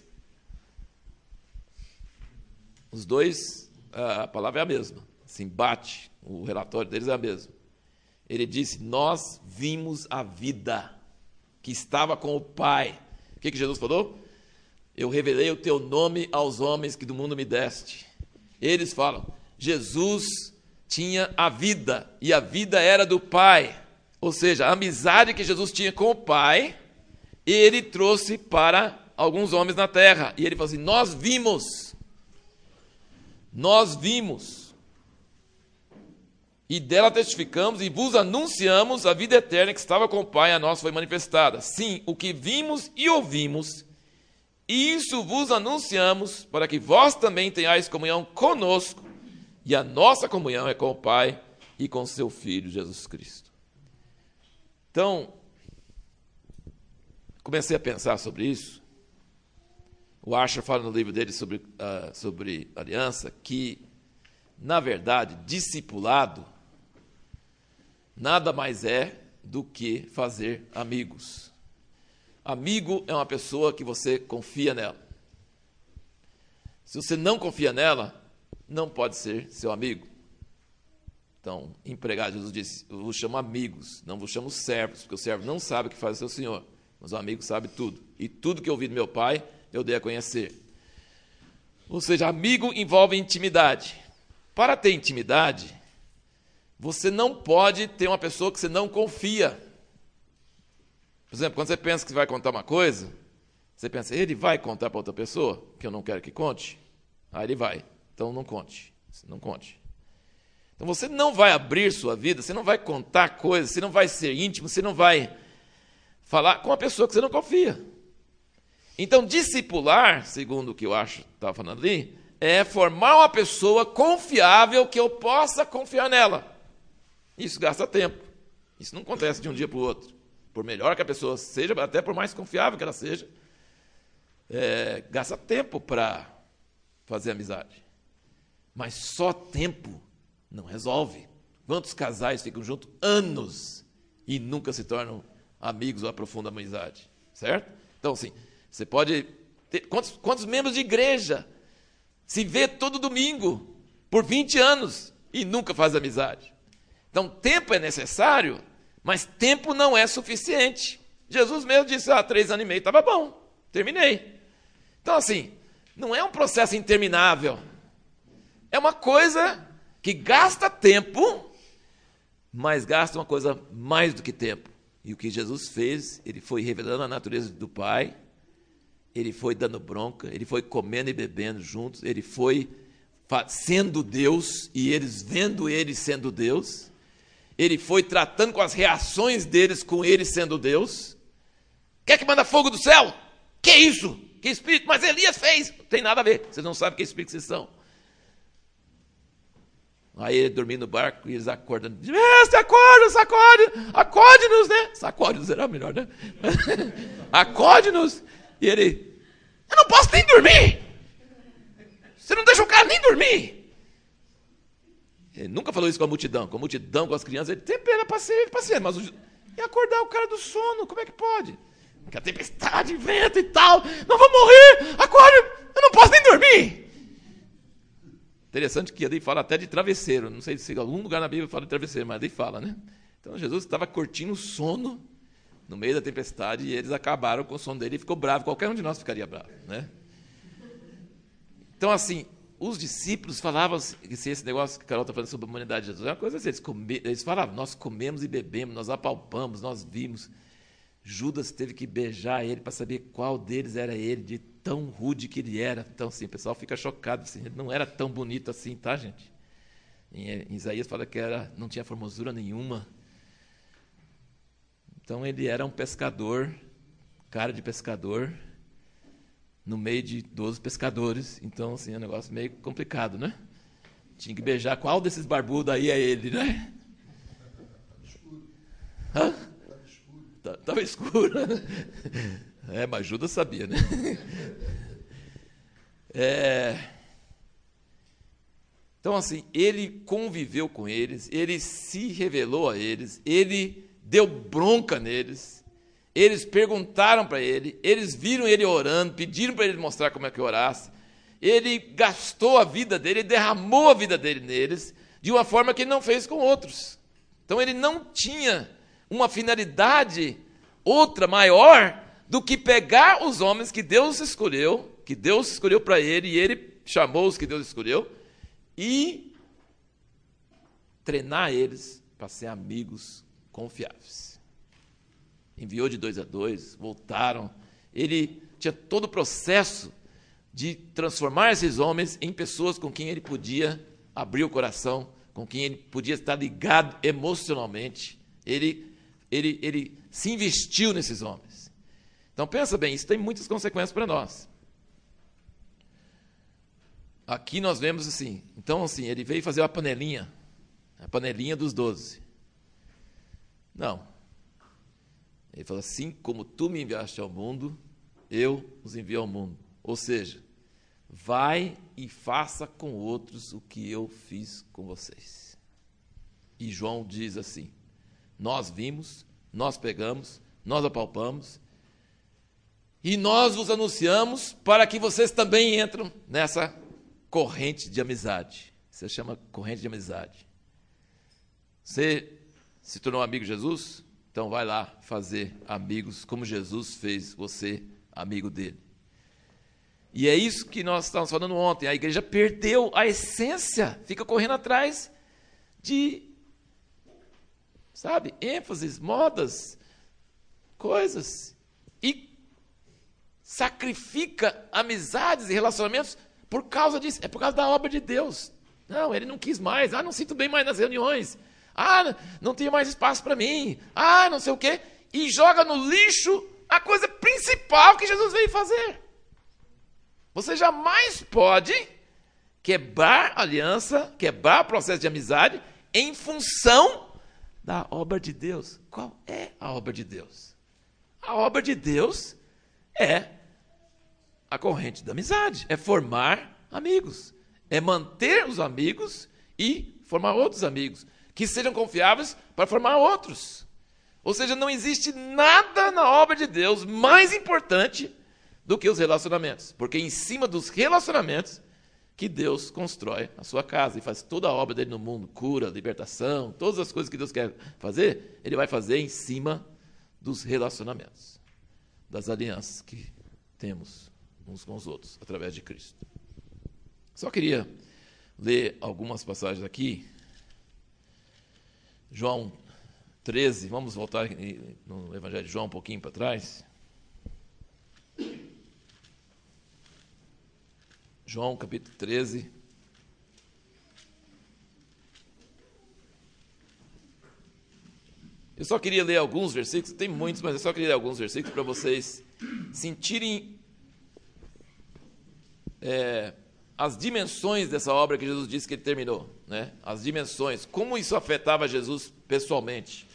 os dois, a palavra é a mesma, assim, bate, o relatório deles é a mesma. Ele disse, nós vimos a vida que estava com o Pai. O que, que Jesus falou? Eu revelei o teu nome aos homens que do mundo me deste. Eles falam, Jesus tinha a vida, e a vida era do Pai. Ou seja, a amizade que Jesus tinha com o Pai, ele trouxe para alguns homens na terra. E ele falou assim, nós vimos, nós vimos, e dela testificamos e vos anunciamos a vida eterna que estava com o Pai, a nós foi manifestada. Sim, o que vimos e ouvimos, isso vos anunciamos, para que vós também tenhais comunhão conosco, e a nossa comunhão é com o Pai e com seu Filho, Jesus Cristo. Então, comecei a pensar sobre isso. O Asher fala no livro dele sobre, uh, sobre aliança, que, na verdade, discipulado nada mais é do que fazer amigos. Amigo é uma pessoa que você confia nela. Se você não confia nela, não pode ser seu amigo. Então, empregado, Jesus disse, eu vos chamo amigos, não vos chamo servos, porque o servo não sabe o que faz o seu senhor, mas o amigo sabe tudo. E tudo que eu ouvi do meu Pai, eu dei a conhecer. Ou seja, amigo envolve intimidade. Para ter intimidade, você não pode ter uma pessoa que você não confia. Por exemplo, quando você pensa que você vai contar uma coisa, você pensa, ele vai contar para outra pessoa, que eu não quero que conte? Aí ele vai. Então não conte, não conte. Então você não vai abrir sua vida, você não vai contar coisas, você não vai ser íntimo, você não vai falar com uma pessoa que você não confia. Então discipular, segundo o que eu acho que estava falando ali, é formar uma pessoa confiável que eu possa confiar nela. Isso gasta tempo. Isso não acontece de um dia para o outro. Por melhor que a pessoa seja, até por mais confiável que ela seja, é, gasta tempo para fazer amizade. Mas só tempo não resolve. Quantos casais ficam juntos anos e nunca se tornam amigos ou aprofundam a amizade? Certo? Então, assim, você pode ter... Quantos, quantos membros de igreja se vê todo domingo por vinte anos e nunca faz amizade? Então, tempo é necessário, mas tempo não é suficiente. Jesus mesmo disse, ah, três anos e meio, estava bom, terminei. Então, assim, não é um processo interminável. É uma coisa que gasta tempo, mas gasta uma coisa mais do que tempo. E o que Jesus fez, ele foi revelando a natureza do Pai, ele foi dando bronca, ele foi comendo e bebendo juntos, ele foi sendo Deus, e eles vendo ele sendo Deus, ele foi tratando com as reações deles com ele sendo Deus. Quer que manda fogo do céu? Que isso? Que espírito? Mas Elias fez. Não tem nada a ver, vocês não sabem que espírito vocês são. Aí ele dormindo no barco e eles acordam. Mestre, acorda, sacode, acorde-nos, né? Sacode-nos era melhor, né? Acorde-nos. E ele, eu não posso nem dormir. Você não deixa o cara nem dormir. Ele nunca falou isso com a multidão. Com a multidão, com as crianças, ele tem pena para ser, para ser. Mas o... e acordar o cara do sono, como é que pode? Que a tempestade, vento e tal. Não vou morrer, acorde, eu não posso nem dormir. Interessante que ali fala até de travesseiro. Não sei se em algum lugar na Bíblia fala de travesseiro, mas ali fala, né? Então Jesus estava curtindo o sono no meio da tempestade e eles acabaram com o sono dele e ficou bravo. Qualquer um de nós ficaria bravo, né? Então, assim, os discípulos falavam que se esse negócio que a Carol está falando sobre a humanidade de Jesus é uma coisa assim, eles, come, eles falavam, nós comemos e bebemos, nós apalpamos, nós vimos. Judas teve que beijar ele para saber qual deles era ele, de tão rude que ele era. Então, assim, o pessoal fica chocado, assim, ele não era tão bonito assim, tá, gente? Em, em Isaías fala que era, não tinha formosura nenhuma. Então, ele era um pescador cara de pescador no meio de doze pescadores. Então, assim, é um negócio meio complicado, né? Tinha que beijar qual desses barbudos aí é ele, né? Hã? Estava escuro. É, mas Judas sabia, né? É... Então, assim, ele conviveu com eles, ele se revelou a eles, ele deu bronca neles, eles perguntaram para ele, eles viram ele orando, pediram para ele mostrar como é que orasse, ele gastou a vida dele, ele derramou a vida dele neles, de uma forma que ele não fez com outros. Então, ele não tinha uma finalidade outra, maior, do que pegar os homens que Deus escolheu, que Deus escolheu para ele, e ele chamou os que Deus escolheu, e treinar eles para ser amigos confiáveis. Enviou de dois a dois, voltaram. Ele tinha todo o processo de transformar esses homens em pessoas com quem ele podia abrir o coração, com quem ele podia estar ligado emocionalmente. Ele, ele, ele se investiu nesses homens. Então, pensa bem, isso tem muitas consequências para nós. Aqui nós vemos assim, então assim, ele veio fazer uma panelinha, a panelinha dos doze. Não. Ele falou, assim como tu me enviaste ao mundo, eu os envio ao mundo. Ou seja, vai e faça com outros o que eu fiz com vocês. E João diz assim, nós vimos, nós pegamos, nós apalpamos, e nós vos anunciamos para que vocês também entrem nessa corrente de amizade. Isso se chama corrente de amizade. Você se tornou amigo de Jesus? Então vai lá fazer amigos como Jesus fez você amigo dele. E é isso que nós estávamos falando ontem. A igreja perdeu a essência, fica correndo atrás de, sabe, ênfases, modas, coisas. E sacrifica amizades e relacionamentos por causa disso, é por causa da obra de Deus. Não, ele não quis mais. Ah, não sinto bem mais nas reuniões. Ah, não tenho mais espaço para mim. Ah, não sei o quê. E joga no lixo a coisa principal que Jesus veio fazer. Você jamais pode quebrar aliança, quebrar processo de amizade em função da obra de Deus. Qual é a obra de Deus? A obra de Deus é a corrente da amizade, é formar amigos, é manter os amigos e formar outros amigos, que sejam confiáveis para formar outros. Ou seja, não existe nada na obra de Deus mais importante do que os relacionamentos, porque é em cima dos relacionamentos que Deus constrói a sua casa e faz toda a obra dele no mundo, cura, libertação, todas as coisas que Deus quer fazer, ele vai fazer em cima dos relacionamentos, das alianças que temos uns com os outros, através de Cristo. Só queria ler algumas passagens aqui. João treze, vamos voltar no Evangelho de João um pouquinho para trás. João capítulo treze. Eu só queria ler alguns versículos, tem muitos, mas eu só queria ler alguns versículos para vocês sentirem É, as dimensões dessa obra que Jesus disse que ele terminou, né? As dimensões, como isso afetava Jesus pessoalmente.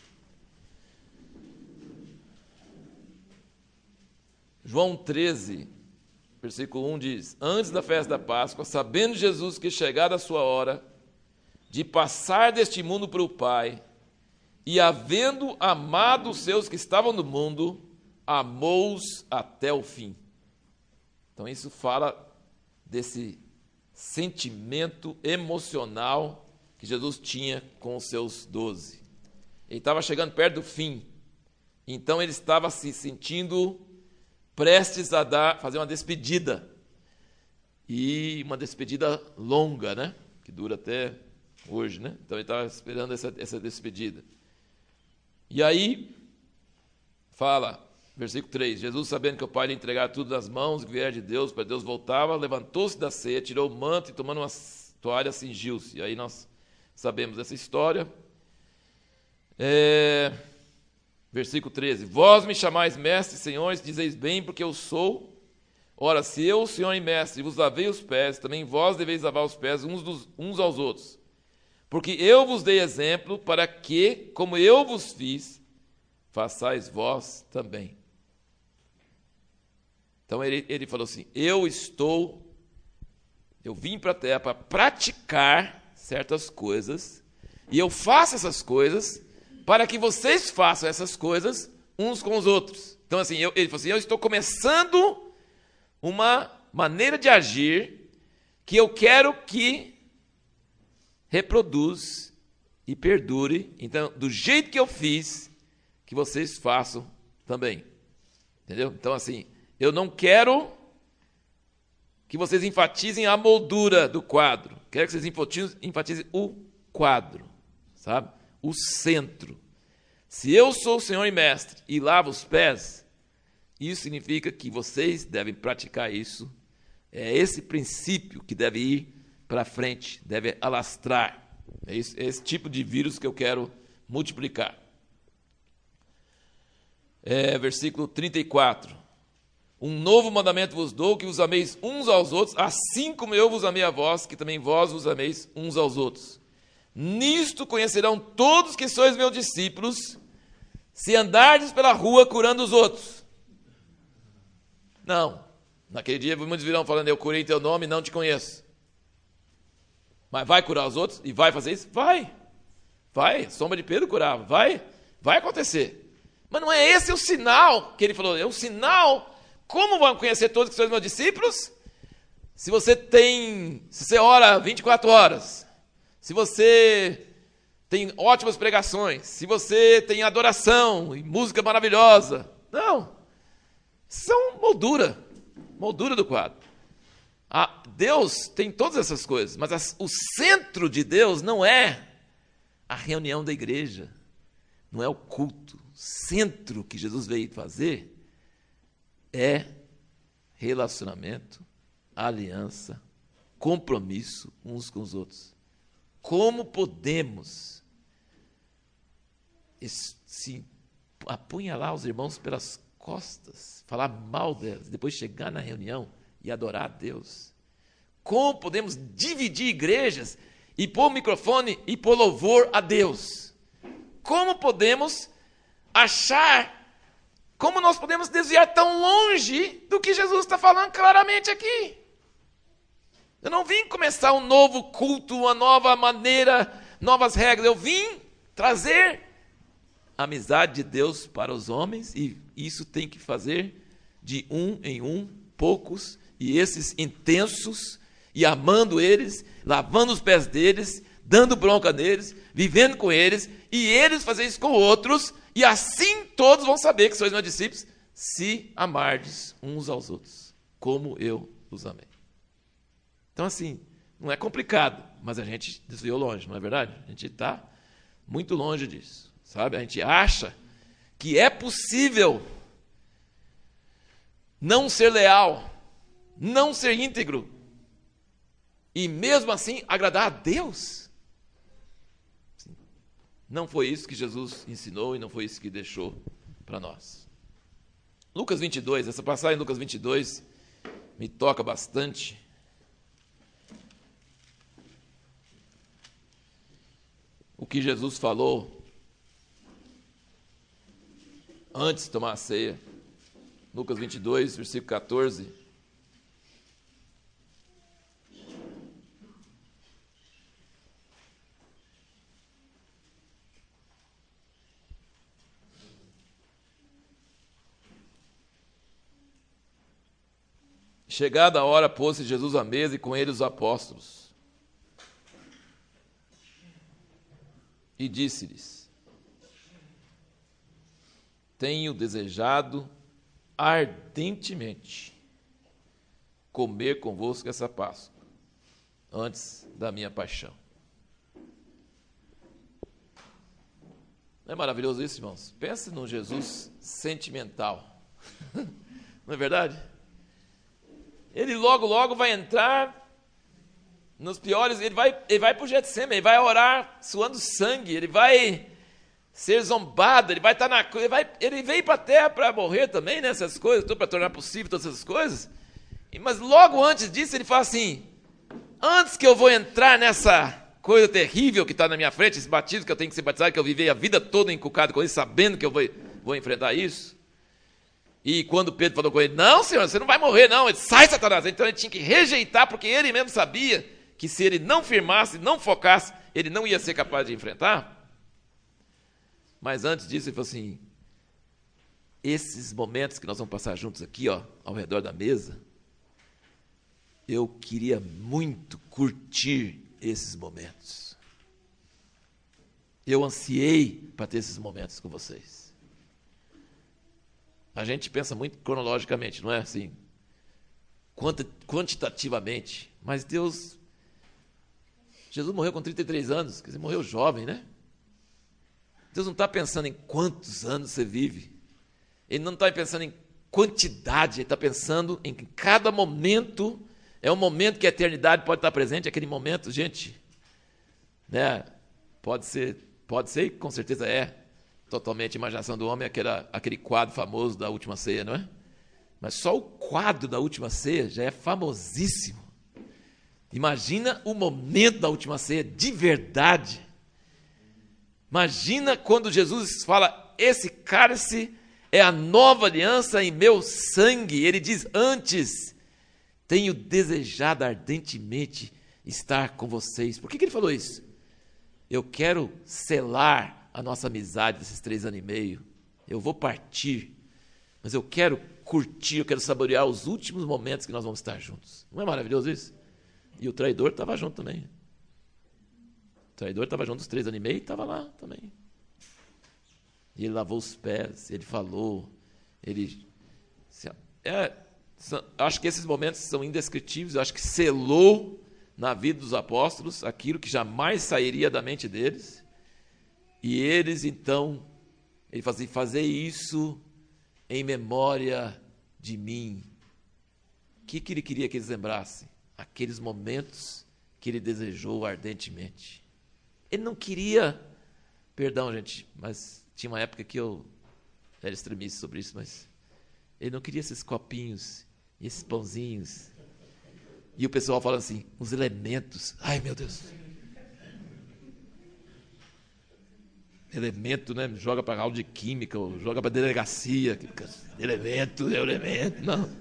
João treze, versículo um diz, antes da festa da Páscoa, sabendo Jesus que chegada a sua hora de passar deste mundo para o Pai, e havendo amado os seus que estavam no mundo, amou-os até o fim. Então isso fala desse sentimento emocional que Jesus tinha com os seus doze. Ele estava chegando perto do fim, então ele estava se sentindo prestes a dar, fazer uma despedida, e uma despedida longa, né? Que dura até hoje, né? Então ele estava esperando essa, essa despedida. E aí, fala, versículo três, Jesus, sabendo que o Pai lhe entregara tudo nas mãos, que vier de Deus, para Deus voltava, levantou-se da ceia, tirou o manto e, tomando uma toalha, cingiu-se. E aí nós sabemos essa história. É... Versículo treze. Vós me chamais mestre, senhores, dizeis bem, porque eu sou. Ora, se eu, senhor e mestre, vos lavei os pés, também vós deveis lavar os pés uns, dos, uns aos outros. Porque eu vos dei exemplo para que, como eu vos fiz, façais vós também. Então ele, ele falou assim, eu estou, eu vim para a terra para praticar certas coisas, e eu faço essas coisas para que vocês façam essas coisas uns com os outros. Então assim, eu, ele falou assim, eu estou começando uma maneira de agir que eu quero que reproduz e perdure. Então, do jeito que eu fiz, que vocês façam também. Entendeu? Então, assim, eu não quero que vocês enfatizem a moldura do quadro. Quero que vocês enfatizem, enfatizem o quadro, sabe? O centro. Se eu sou o Senhor e Mestre e lavo os pés, isso significa que vocês devem praticar isso. É esse princípio que deve ir para frente, deve alastrar. É esse, é esse tipo de vírus que eu quero multiplicar. É, versículo trinta e quatro. Um novo mandamento vos dou, que vos ameis uns aos outros, assim como eu vos amei a vós, que também vós vos ameis uns aos outros. Nisto conhecerão todos que sois meus discípulos, se andardes pela rua curando os outros. Não. Naquele dia muitos virão falando, eu curei em teu nome e não te conheço. Mas vai curar os outros? E vai fazer isso? Vai. Vai. Sombra de Pedro curava. Vai. Vai acontecer. Mas não é esse o sinal que ele falou. É o sinal. Como vão conhecer todos que são meus discípulos? Se você tem, se você ora vinte e quatro horas, se você tem ótimas pregações, se você tem adoração e música maravilhosa. Não. São moldura. Moldura do quadro. Ah, Deus tem todas essas coisas, mas as, o centro de Deus não é a reunião da igreja, não é o culto. O centro que Jesus veio fazer é relacionamento, aliança, compromisso uns com os outros. Como podemos se apunhalar os irmãos pelas costas, falar mal deles, depois chegar na reunião e adorar a Deus? Como podemos dividir igrejas e pôr o microfone e pôr louvor a Deus? Como podemos achar, como nós podemos desviar tão longe do que Jesus está falando claramente aqui? Eu não vim começar um novo culto, uma nova maneira, novas regras. Eu vim trazer a amizade de Deus para os homens, e isso tem que fazer de um em um, poucos, e esses intensos, e amando eles, lavando os pés deles, dando bronca neles, vivendo com eles, e eles fazer isso com outros, e assim todos vão saber que sois meus discípulos, se amardes uns aos outros, como eu os amei. Então, assim, não é complicado, mas a gente desviou longe, não é verdade? A gente está muito longe disso, sabe? A gente acha que é possível não ser leal, não ser íntegro, e mesmo assim agradar a Deus. Não foi isso que Jesus ensinou e não foi isso que deixou para nós. Lucas vinte e dois, essa passagem em Lucas vinte e dois me toca bastante. O que Jesus falou antes de tomar a ceia. Lucas vinte e dois, versículo catorze. Chegada a hora, pôs-se Jesus à mesa e com ele os apóstolos. E disse-lhes: tenho desejado ardentemente comer convosco essa Páscoa, antes da minha paixão. Não é maravilhoso isso, irmãos? Pense num Jesus sentimental. Não é verdade? Ele logo, logo vai entrar nos piores, ele vai, ele vai para o Getsemane, ele vai orar suando sangue, ele vai ser zombado, ele vai estar na ele, vai, ele veio para a terra para morrer também, né, essas coisas, tudo para tornar possível todas essas coisas. Mas logo antes disso ele fala assim: antes que eu vou entrar nessa coisa terrível que está na minha frente, esse batismo que eu tenho que ser batizado, que eu vivei a vida toda encucado com isso, sabendo que eu vou, vou enfrentar isso. E quando Pedro falou com ele: não, Senhor, você não vai morrer não, ele sai, Satanás. Então ele tinha que rejeitar, porque ele mesmo sabia que se ele não firmasse, não focasse, ele não ia ser capaz de enfrentar. Mas antes disso ele falou assim: esses momentos que nós vamos passar juntos aqui, ó, ao redor da mesa, eu queria muito curtir esses momentos. Eu ansiei para ter esses momentos com vocês. A gente pensa muito cronologicamente, não é assim, quantitativamente, mas Deus, Jesus morreu com trinta e três anos, quer dizer, morreu jovem, né? Deus não está pensando em quantos anos você vive, Ele não está pensando em quantidade, Ele está pensando em que cada momento é um momento que a eternidade pode estar presente. Aquele momento, gente, né, pode ser, pode ser, com certeza é, totalmente a imaginação do homem, aquele, aquele quadro famoso da Última Ceia, não é? Mas só o quadro da Última Ceia já é famosíssimo. Imagina o momento da Última Ceia de verdade. Imagina quando Jesus fala: esse cálice é a nova aliança em meu sangue. Ele diz: antes tenho desejado ardentemente estar com vocês. Por que que ele falou isso? Eu quero selar a nossa amizade desses três anos e meio. Eu vou partir, mas eu quero curtir, eu quero saborear os últimos momentos que nós vamos estar juntos. Não é maravilhoso isso? E o traidor estava junto também. O traidor estava junto os três anos e meio e estava lá também. E ele lavou os pés, ele falou, ele... É, acho que esses momentos são indescritíveis, acho que selou na vida dos apóstolos aquilo que jamais sairia da mente deles. E eles, então, ele fazia fazer isso em memória de mim. O que, que ele queria que eles lembrassem? Aqueles momentos que ele desejou ardentemente. Ele não queria, perdão, gente, mas tinha uma época que eu era extremista sobre isso, mas ele não queria esses copinhos e esses pãozinhos. E o pessoal fala assim, os elementos. Ai, meu Deus. Elemento, né? Joga para aula de química, ou joga para delegacia. Elemento, é elemento. Não.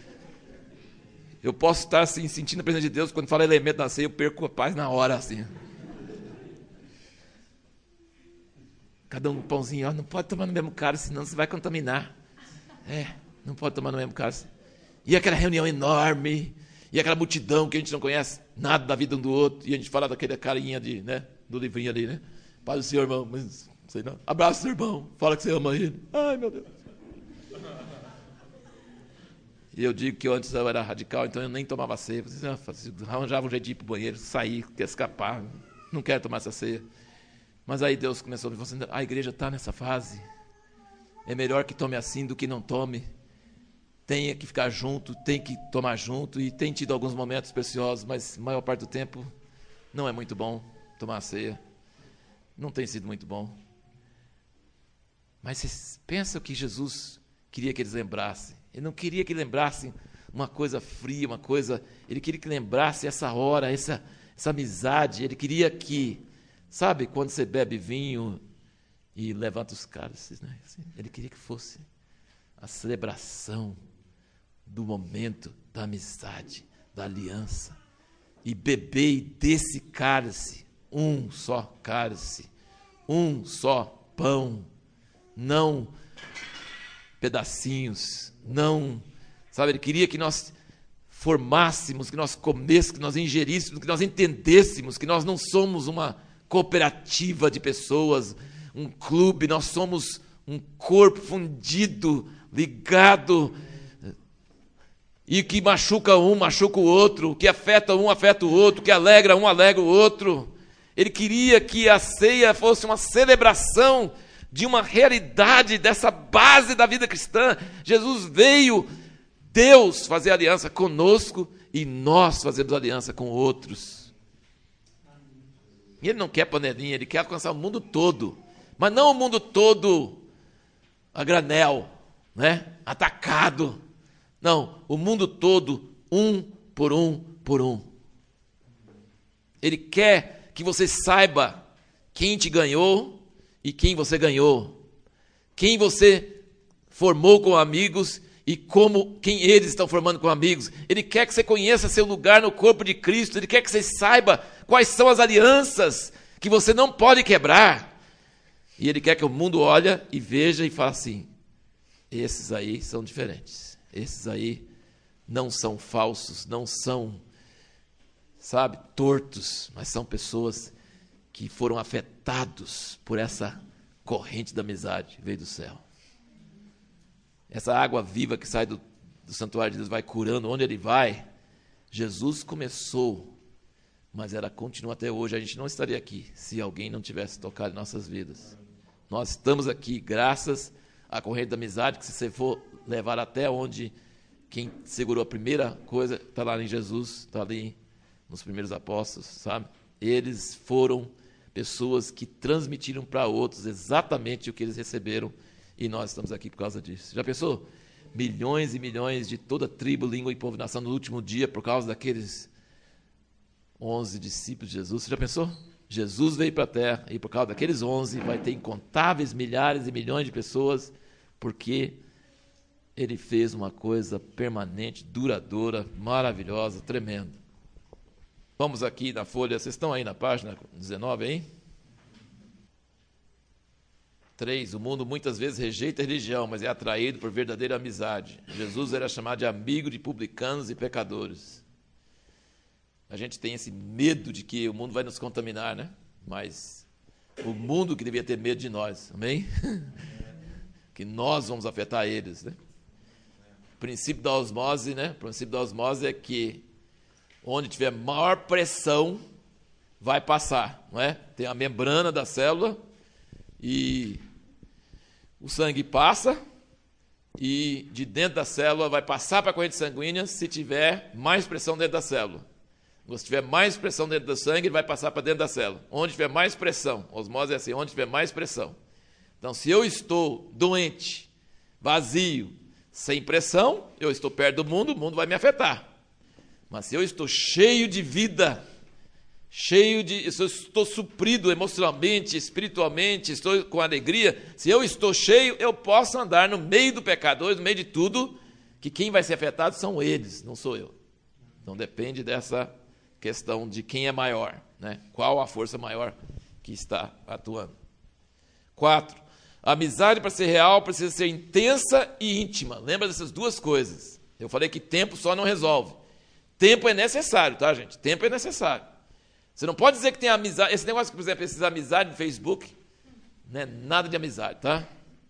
Eu posso estar assim, sentindo a presença de Deus, quando fala elemento na ceia, eu perco a paz na hora, assim. Cada um pãozinho, ó, não pode tomar no mesmo cálice, senão você vai contaminar. É, não pode tomar no mesmo cálice. E aquela reunião enorme, e aquela multidão que a gente não conhece nada da vida um do outro, e a gente fala daquele carinha de, né, do livrinho ali, né? Paz do Senhor, irmão, mas não sei não. Abraça seu irmão, fala que você ama ele. Ai, meu Deus. E eu digo que eu antes eu era radical, então eu nem tomava ceia. Eu arranjava um jeitinho de ir para o banheiro, sair, quer escapar, não quero tomar essa ceia. Mas aí Deus começou a me falar assim, a igreja está nessa fase, é melhor que tome assim do que não tome. Tem que ficar junto, tem que tomar junto, e tem tido alguns momentos preciosos, mas a maior parte do tempo não é muito bom tomar a ceia. Não tem sido muito bom. Mas vocês pensam que Jesus queria que eles lembrassem. Ele não queria que lembrassem uma coisa fria, uma coisa... Ele queria que lembrassem essa hora, essa, essa amizade. Ele queria que... Sabe, quando você bebe vinho e levanta os cálices, né? Ele queria que fosse a celebração do momento da amizade, da aliança. E bebei desse cálice, um só cálice, um só pão, não pedacinhos, não, sabe, ele queria que nós formássemos, que nós comêssemos, que nós ingeríssemos, que nós entendêssemos que nós não somos uma cooperativa de pessoas, um clube, nós somos um corpo fundido, ligado, e que machuca um, machuca o outro, que afeta um, afeta o outro, que alegra um, alegra o outro. Ele queria que a ceia fosse uma celebração de uma realidade, dessa base da vida cristã. Jesus veio, Deus, fazer aliança conosco e nós fazemos aliança com outros. E ele não quer panelinha, ele quer alcançar o mundo todo. Mas não o mundo todo a granel, né? Atacado. Não, o mundo todo, um por um por um. Ele quer que você saiba quem te ganhou e quem você ganhou. Quem você formou com amigos e como quem eles estão formando com amigos. Ele quer que você conheça seu lugar no corpo de Cristo. Ele quer que você saiba quais são as alianças que você não pode quebrar. E ele quer que o mundo olhe e veja e fale assim, esses aí são diferentes. Esses aí não são falsos, não são, sabe, tortos, mas são pessoas que foram afetados por essa corrente da amizade que veio do céu. Essa água viva que sai do, do santuário de Deus vai curando onde ele vai. Jesus começou, mas ela continua até hoje. A gente não estaria aqui se alguém não tivesse tocado em nossas vidas. Nós estamos aqui graças à corrente da amizade, que se você for levar até onde quem segurou a primeira coisa, está lá em Jesus, está ali nos primeiros apóstolos, sabe? Eles foram pessoas que transmitiram para outros exatamente o que eles receberam. E nós estamos aqui por causa disso. Já pensou? Milhões e milhões de toda tribo, língua e povo e nação no último dia por causa daqueles onze discípulos de Jesus. Você já pensou? Jesus veio para a terra e por causa daqueles onze vai ter incontáveis milhares e milhões de pessoas porque ele fez uma coisa permanente, duradoura, maravilhosa, tremenda. Vamos aqui na folha, vocês estão aí na página dezenove aí? três. O mundo muitas vezes rejeita a religião, mas é atraído por verdadeira amizade. Jesus era chamado de amigo de publicanos e pecadores. A gente tem esse medo de que o mundo vai nos contaminar, né? Mas o mundo que devia ter medo de nós, amém? Que nós vamos afetar eles, né? O princípio da osmose, né? O princípio da osmose é que onde tiver maior pressão, vai passar, não é? Tem a membrana da célula e o sangue passa e de dentro da célula vai passar para a corrente sanguínea se tiver mais pressão dentro da célula. Se tiver mais pressão dentro do sangue, ele vai passar para dentro da célula. Onde tiver mais pressão, osmose é assim, onde tiver mais pressão. Então, se eu estou doente, vazio, sem pressão, eu estou perto do mundo, o mundo vai me afetar. Mas se eu estou cheio de vida, cheio de, se eu estou suprido emocionalmente, espiritualmente, estou com alegria, se eu estou cheio, eu posso andar no meio do pecador, no meio de tudo, que quem vai ser afetado são eles, não sou eu. Então depende dessa questão de quem é maior, né? Qual a força maior que está atuando. Quatro, a amizade para ser real precisa ser intensa e íntima. Lembra dessas duas coisas. Eu falei que tempo só não resolve. Tempo é necessário, tá, gente? Tempo é necessário. Você não pode dizer que tem amizade. Esse negócio, por exemplo, esses amizade no Facebook, não é nada de amizade, tá?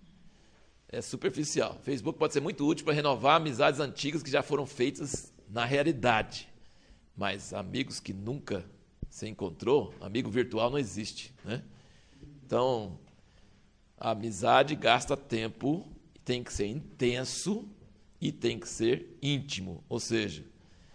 É superficial. O Facebook pode ser muito útil para renovar amizades antigas que já foram feitas na realidade. Mas amigos que nunca se encontrou, amigo virtual não existe, né? Então, a amizade gasta tempo, tem que ser intenso e tem que ser íntimo. Ou seja,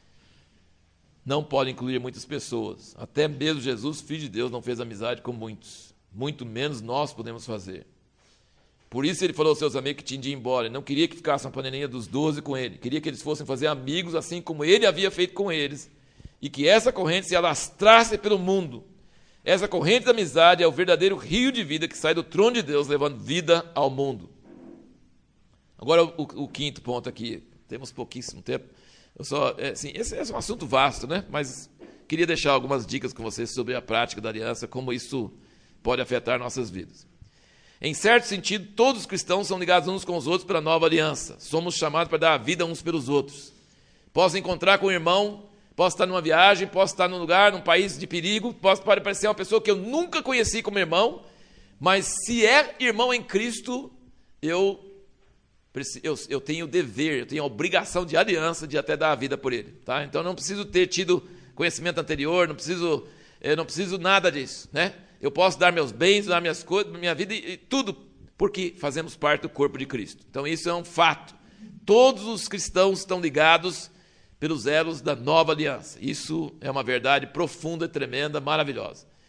não pode incluir muitas pessoas. Até mesmo Jesus, filho de Deus, não fez amizade com muitos. Muito menos nós podemos fazer. Por isso ele falou aos seus amigos que tinham de ir embora. Ele não queria que ficasse uma panelinha dos doze com ele. Queria que eles fossem fazer amigos assim como ele havia feito com eles. E que essa corrente se alastrasse pelo mundo. Essa corrente da amizade é o verdadeiro rio de vida que sai do trono de Deus, levando vida ao mundo. Agora o, o quinto ponto aqui. Temos pouquíssimo tempo. Eu só, é, assim, esse, esse é um assunto vasto, né? Mas queria deixar algumas dicas com vocês sobre a prática da aliança, como isso pode afetar nossas vidas. Em certo sentido, todos os cristãos são ligados uns com os outros pela nova aliança. Somos chamados para dar a vida uns pelos outros. Posso encontrar com um irmão, posso estar numa viagem, posso estar num lugar, num país de perigo, posso parecer uma pessoa que eu nunca conheci como irmão, mas se é irmão em Cristo, eu, eu, eu tenho o dever, eu tenho a obrigação de aliança de até dar a vida por ele. Tá? Então, não preciso ter tido conhecimento anterior, não preciso, eu não preciso nada disso, né? Eu posso dar meus bens, dar minhas coisas, minha vida e, e tudo, porque fazemos parte do corpo de Cristo. Então isso é um fato. Todos os cristãos estão ligados pelos elos da nova aliança. Isso é uma verdade profunda, tremenda, maravilhosa.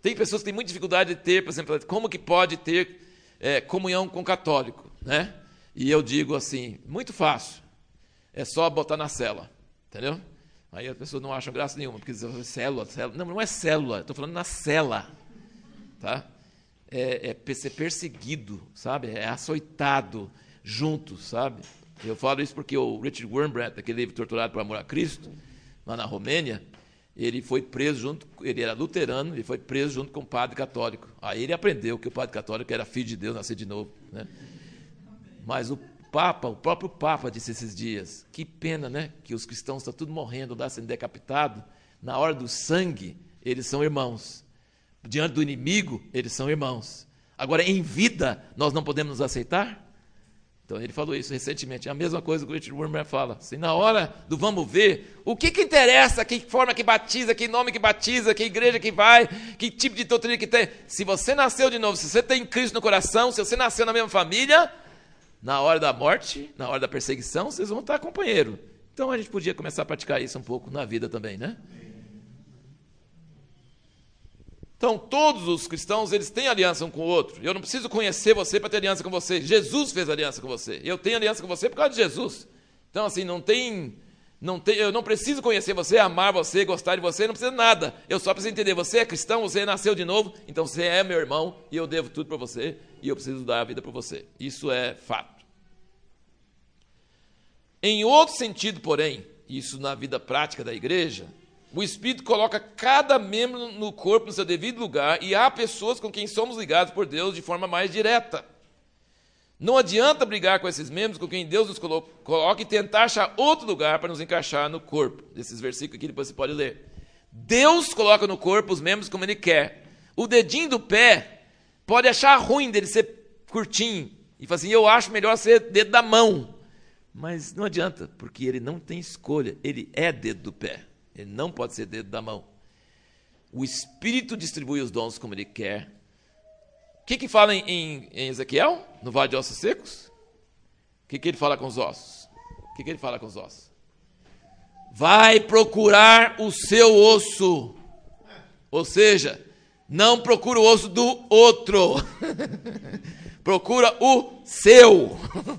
Tem pessoas que têm muita dificuldade de ter, por exemplo, como que pode ter é, comunhão com católico, né? E eu digo assim, muito fácil, é só botar na cela, entendeu? Aí as pessoas não acham graça nenhuma, porque dizem, célula, célula. Não, não é célula, estou falando na cela, tá? É, é ser perseguido, sabe? É açoitado junto, sabe? Eu falo isso porque o Richard Wurmbrand, aquele livro Torturado por Amor a Cristo, lá na Romênia, ele foi preso junto, ele era luterano, ele foi preso junto com um padre católico. Aí ele aprendeu que o padre católico era filho de Deus, nascer de novo, né? Mas o Papa, o próprio Papa disse esses dias, que pena, né? Que os cristãos estão tudo morrendo lá, sendo decapitados. Na hora do sangue, eles são irmãos. Diante do inimigo, eles são irmãos. Agora, em vida, nós não podemos nos aceitar? Então, ele falou isso recentemente. É a mesma coisa que o Richard Wurmbrand fala. Assim, na hora do vamos ver, o que, que interessa, que forma que batiza, que nome que batiza, que igreja que vai, que tipo de doutrina que tem. Se você nasceu de novo, se você tem Cristo no coração, se você nasceu na mesma família, na hora da morte, na hora da perseguição, vocês vão estar companheiro. Então, a gente podia começar a praticar isso um pouco na vida também, né? Então, todos os cristãos, eles têm aliança um com o outro. Eu não preciso conhecer você para ter aliança com você. Jesus fez aliança com você. Eu tenho aliança com você por causa de Jesus. Então, assim, não tem, não tem, eu não preciso conhecer você, amar você, gostar de você, não preciso de nada. Eu só preciso entender, você é cristão, você nasceu de novo, então você é meu irmão e eu devo tudo para você e eu preciso dar a vida para você. Isso é fato. Em outro sentido, porém, isso na vida prática da igreja, o Espírito coloca cada membro no corpo no seu devido lugar e há pessoas com quem somos ligados por Deus de forma mais direta. Não adianta brigar com esses membros com quem Deus nos coloca e tentar achar outro lugar para nos encaixar no corpo. Desses versículos aqui depois você pode ler. Deus coloca no corpo os membros como Ele quer. O dedinho do pé pode achar ruim dele ser curtinho e falar assim, eu acho melhor ser dedo da mão. Mas não adianta, porque ele não tem escolha, ele é dedo do pé. Ele não pode ser dedo da mão. O Espírito distribui os dons como Ele quer. O que que fala em, em, em Ezequiel? No Vale de Ossos Secos? O que que ele fala com os ossos? O que que ele fala com os ossos? Vai procurar o seu osso. Ou seja, não procura o osso do outro. Procura o seu.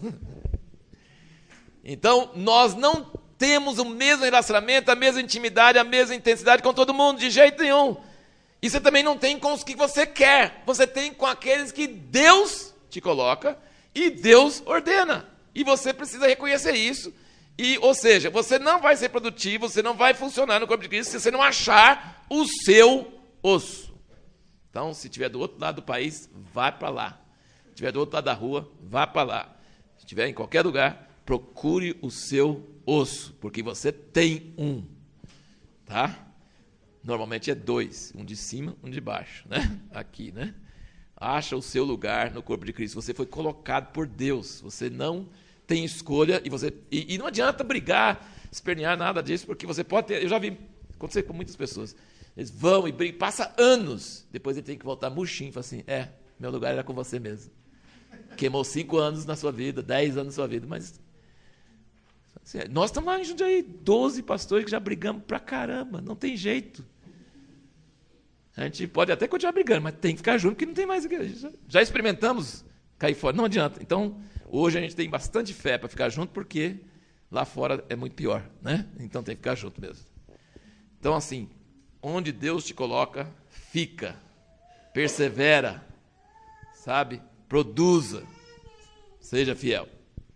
Então, nós não temos o mesmo relacionamento, a mesma intimidade, a mesma intensidade com todo mundo, de jeito nenhum. E você também não tem com os que você quer. Você tem com aqueles que Deus te coloca e Deus ordena. E você precisa reconhecer isso. E, ou seja, você não vai ser produtivo, você não vai funcionar no corpo de Cristo se você não achar o seu osso. Então, se estiver do outro lado do país, vá para lá. Se estiver do outro lado da rua, vá para lá. Se estiver em qualquer lugar, procure o seu osso, porque você tem um, tá? Normalmente é dois, um de cima, um de baixo, né? Aqui, né? Acha o seu lugar no corpo de Cristo. Você foi colocado por Deus. Você não tem escolha e você e, e não adianta brigar, espernear nada disso, porque você pode ter. Eu já vi acontecer com muitas pessoas. Eles vão e brigam, passa anos, depois ele tem que voltar murchinho, e fala assim: é, meu lugar era com você mesmo. Queimou cinco anos na sua vida, dez anos na sua vida, mas nós estamos lá em Jundiaí, doze pastores que já brigamos pra caramba, não tem jeito. A gente pode até continuar brigando, mas tem que ficar junto, porque não tem mais igreja. Já experimentamos cair fora, não adianta. Então, hoje a gente tem bastante fé para ficar junto, porque lá fora é muito pior, né? Então tem que ficar junto mesmo. Então, assim, onde Deus te coloca, fica, persevera, sabe? Produza, seja fiel.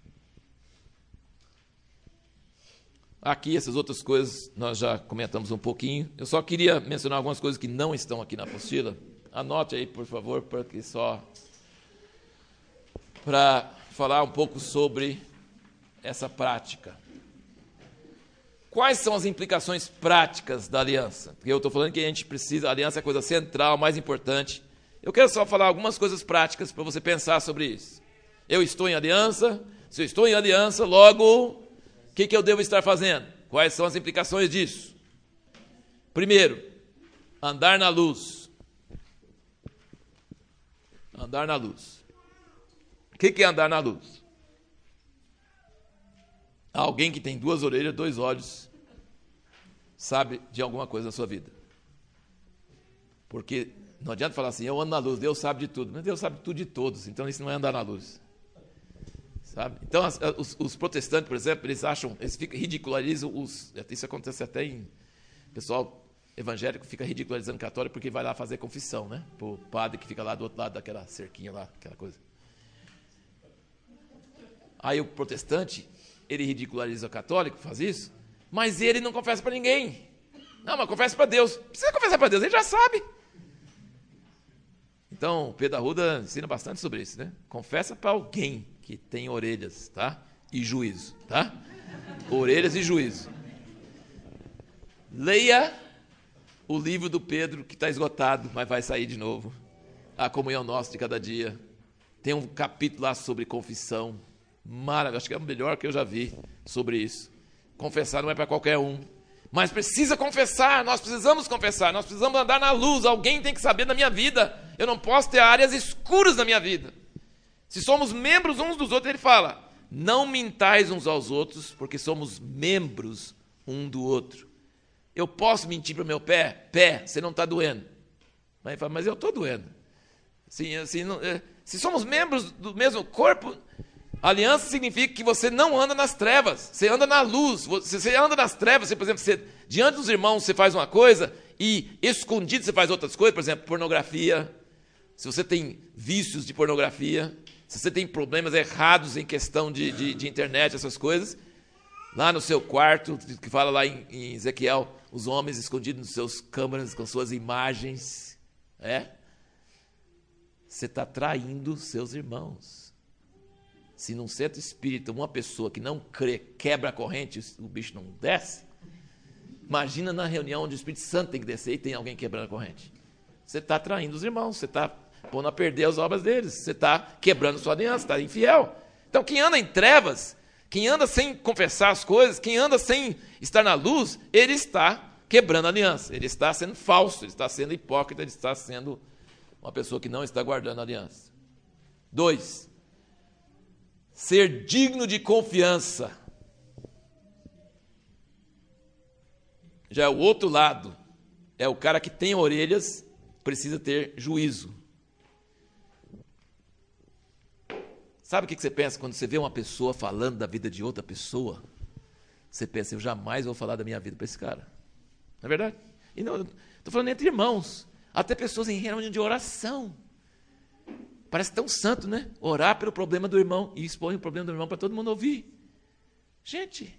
Aqui, essas outras coisas, nós já comentamos um pouquinho. Eu só queria mencionar algumas coisas que não estão aqui na apostila. Anote aí, por favor, para que só para falar um pouco sobre essa prática. Quais são as implicações práticas da aliança? Porque eu estou falando que a gente precisa, a aliança é a coisa central, mais importante. Eu quero só falar algumas coisas práticas para você pensar sobre isso. Eu estou em aliança, se eu estou em aliança, logo, o que, que eu devo estar fazendo? Quais são as implicações disso? Primeiro, andar na luz. Andar na luz. O que, que é andar na luz? Alguém que tem duas orelhas, dois olhos, sabe de alguma coisa na sua vida. Porque Não adianta falar assim, eu ando na luz, Deus sabe de tudo. Mas Deus sabe de tudo de todos, então isso não é andar na luz. Sabe? Então, as, os, os protestantes, por exemplo, eles acham, eles ficam, ridicularizam os... Isso acontece até em... Pessoal evangélico fica ridicularizando o católico porque vai lá fazer confissão, né? Para o padre que fica lá do outro lado daquela cerquinha lá, aquela coisa. Aí o protestante, ele ridiculariza o católico, faz isso, mas ele não confessa para ninguém. Não, mas confessa para Deus. Não precisa confessar para Deus, ele já sabe. Então, Pedro Arruda ensina bastante sobre isso, né? Confessa para alguém que tem orelhas, tá? E juízo, tá? Orelhas e juízo. Leia o livro do Pedro, que está esgotado, mas vai sair de novo. A comunhão nossa de cada dia. Tem um capítulo lá sobre confissão. Maravilhoso, acho que é o melhor que eu já vi sobre isso. Confessar não é para qualquer um. Mas precisa confessar, nós precisamos confessar, nós precisamos andar na luz, alguém tem que saber da minha vida. Eu não posso ter áreas escuras na minha vida. Se somos membros uns dos outros, ele fala, não mintais uns aos outros, porque somos membros um do outro. Eu posso mentir para o meu pé? Pé, você não está doendo. Mas ele fala, mas eu estou doendo. Assim, assim, não, é, se somos membros do mesmo corpo, aliança significa que você não anda nas trevas, você anda na luz. Se você anda nas trevas, você, por exemplo, você, diante dos irmãos você faz uma coisa e escondido você faz outras coisas, por exemplo, pornografia. Se você tem vícios de pornografia, se você tem problemas errados em questão de, de, de internet, essas coisas, lá no seu quarto, que fala lá em, em Ezequiel, os homens escondidos nos seus câmaras com suas imagens, é? Você está traindo seus irmãos. Se num centro espírita, uma pessoa que não crê, quebra a corrente, o bicho não desce, imagina na reunião onde o Espírito Santo tem que descer e tem alguém quebrando a corrente. Você está traindo os irmãos, você está pondo a perder as obras deles, você está quebrando sua aliança, está infiel. Então, quem anda em trevas, quem anda sem confessar as coisas, quem anda sem estar na luz, ele está quebrando a aliança, ele está sendo falso, ele está sendo hipócrita, ele está sendo uma pessoa que não está guardando a aliança. Dois, ser digno de confiança. Já é o outro lado, é o cara que tem orelhas, precisa ter juízo. Sabe o que você pensa quando você vê uma pessoa falando da vida de outra pessoa? Você pensa, eu jamais vou falar da minha vida para esse cara. Não é verdade? E não, estou falando entre irmãos, até pessoas em reunião de oração. Parece tão santo, né? Orar pelo problema do irmão e expor o problema do irmão para todo mundo ouvir. Gente,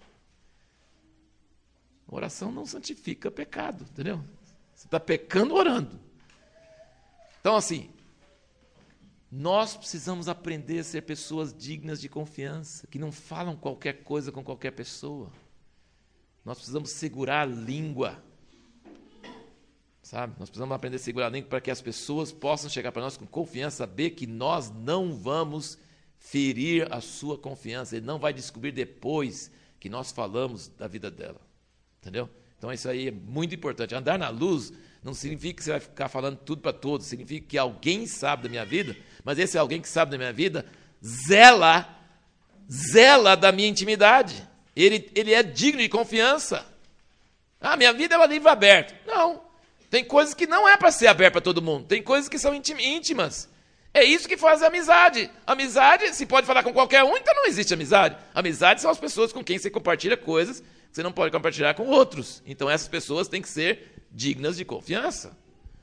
oração não santifica pecado, entendeu? Você está pecando orando. Então, assim, nós precisamos aprender a ser pessoas dignas de confiança, que não falam qualquer coisa com qualquer pessoa. Nós precisamos segurar a língua, sabe? Nós precisamos aprender a segurar a língua para que as pessoas possam chegar para nós com confiança, saber que nós não vamos ferir a sua confiança. Ele não vai descobrir depois que nós falamos da vida dela, entendeu? Então isso aí é muito importante. Andar na luz não significa que você vai ficar falando tudo para todos, significa que alguém sabe da minha vida, mas esse alguém que sabe da minha vida zela, zela da minha intimidade. Ele, ele é digno de confiança. Ah, minha vida é um livro aberto. Não, tem coisas que não é para ser aberto para todo mundo, tem coisas que são íntimas. É isso que faz a amizade. Amizade, se pode falar com qualquer um, então não existe amizade. Amizade são as pessoas com quem você compartilha coisas que você não pode compartilhar com outros. Então essas pessoas têm que ser dignas de confiança.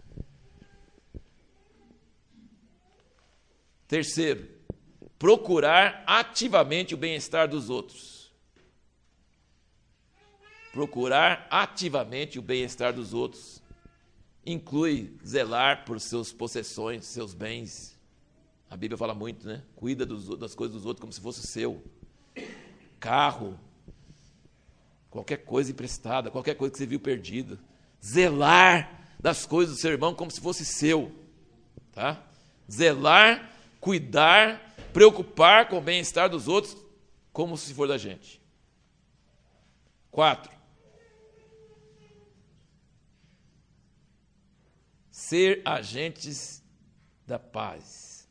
Terceiro, procurar ativamente o bem-estar dos outros. Procurar ativamente o bem-estar dos outros inclui zelar por suas possessões, seus bens. A Bíblia fala muito, né? Cuida dos, das coisas dos outros como se fosse seu. Carro, qualquer coisa emprestada, qualquer coisa que você viu perdida. Zelar das coisas do seu irmão como se fosse seu. Tá? Zelar, cuidar, preocupar com o bem-estar dos outros como se for da gente. Quatro. Ser agentes da paz.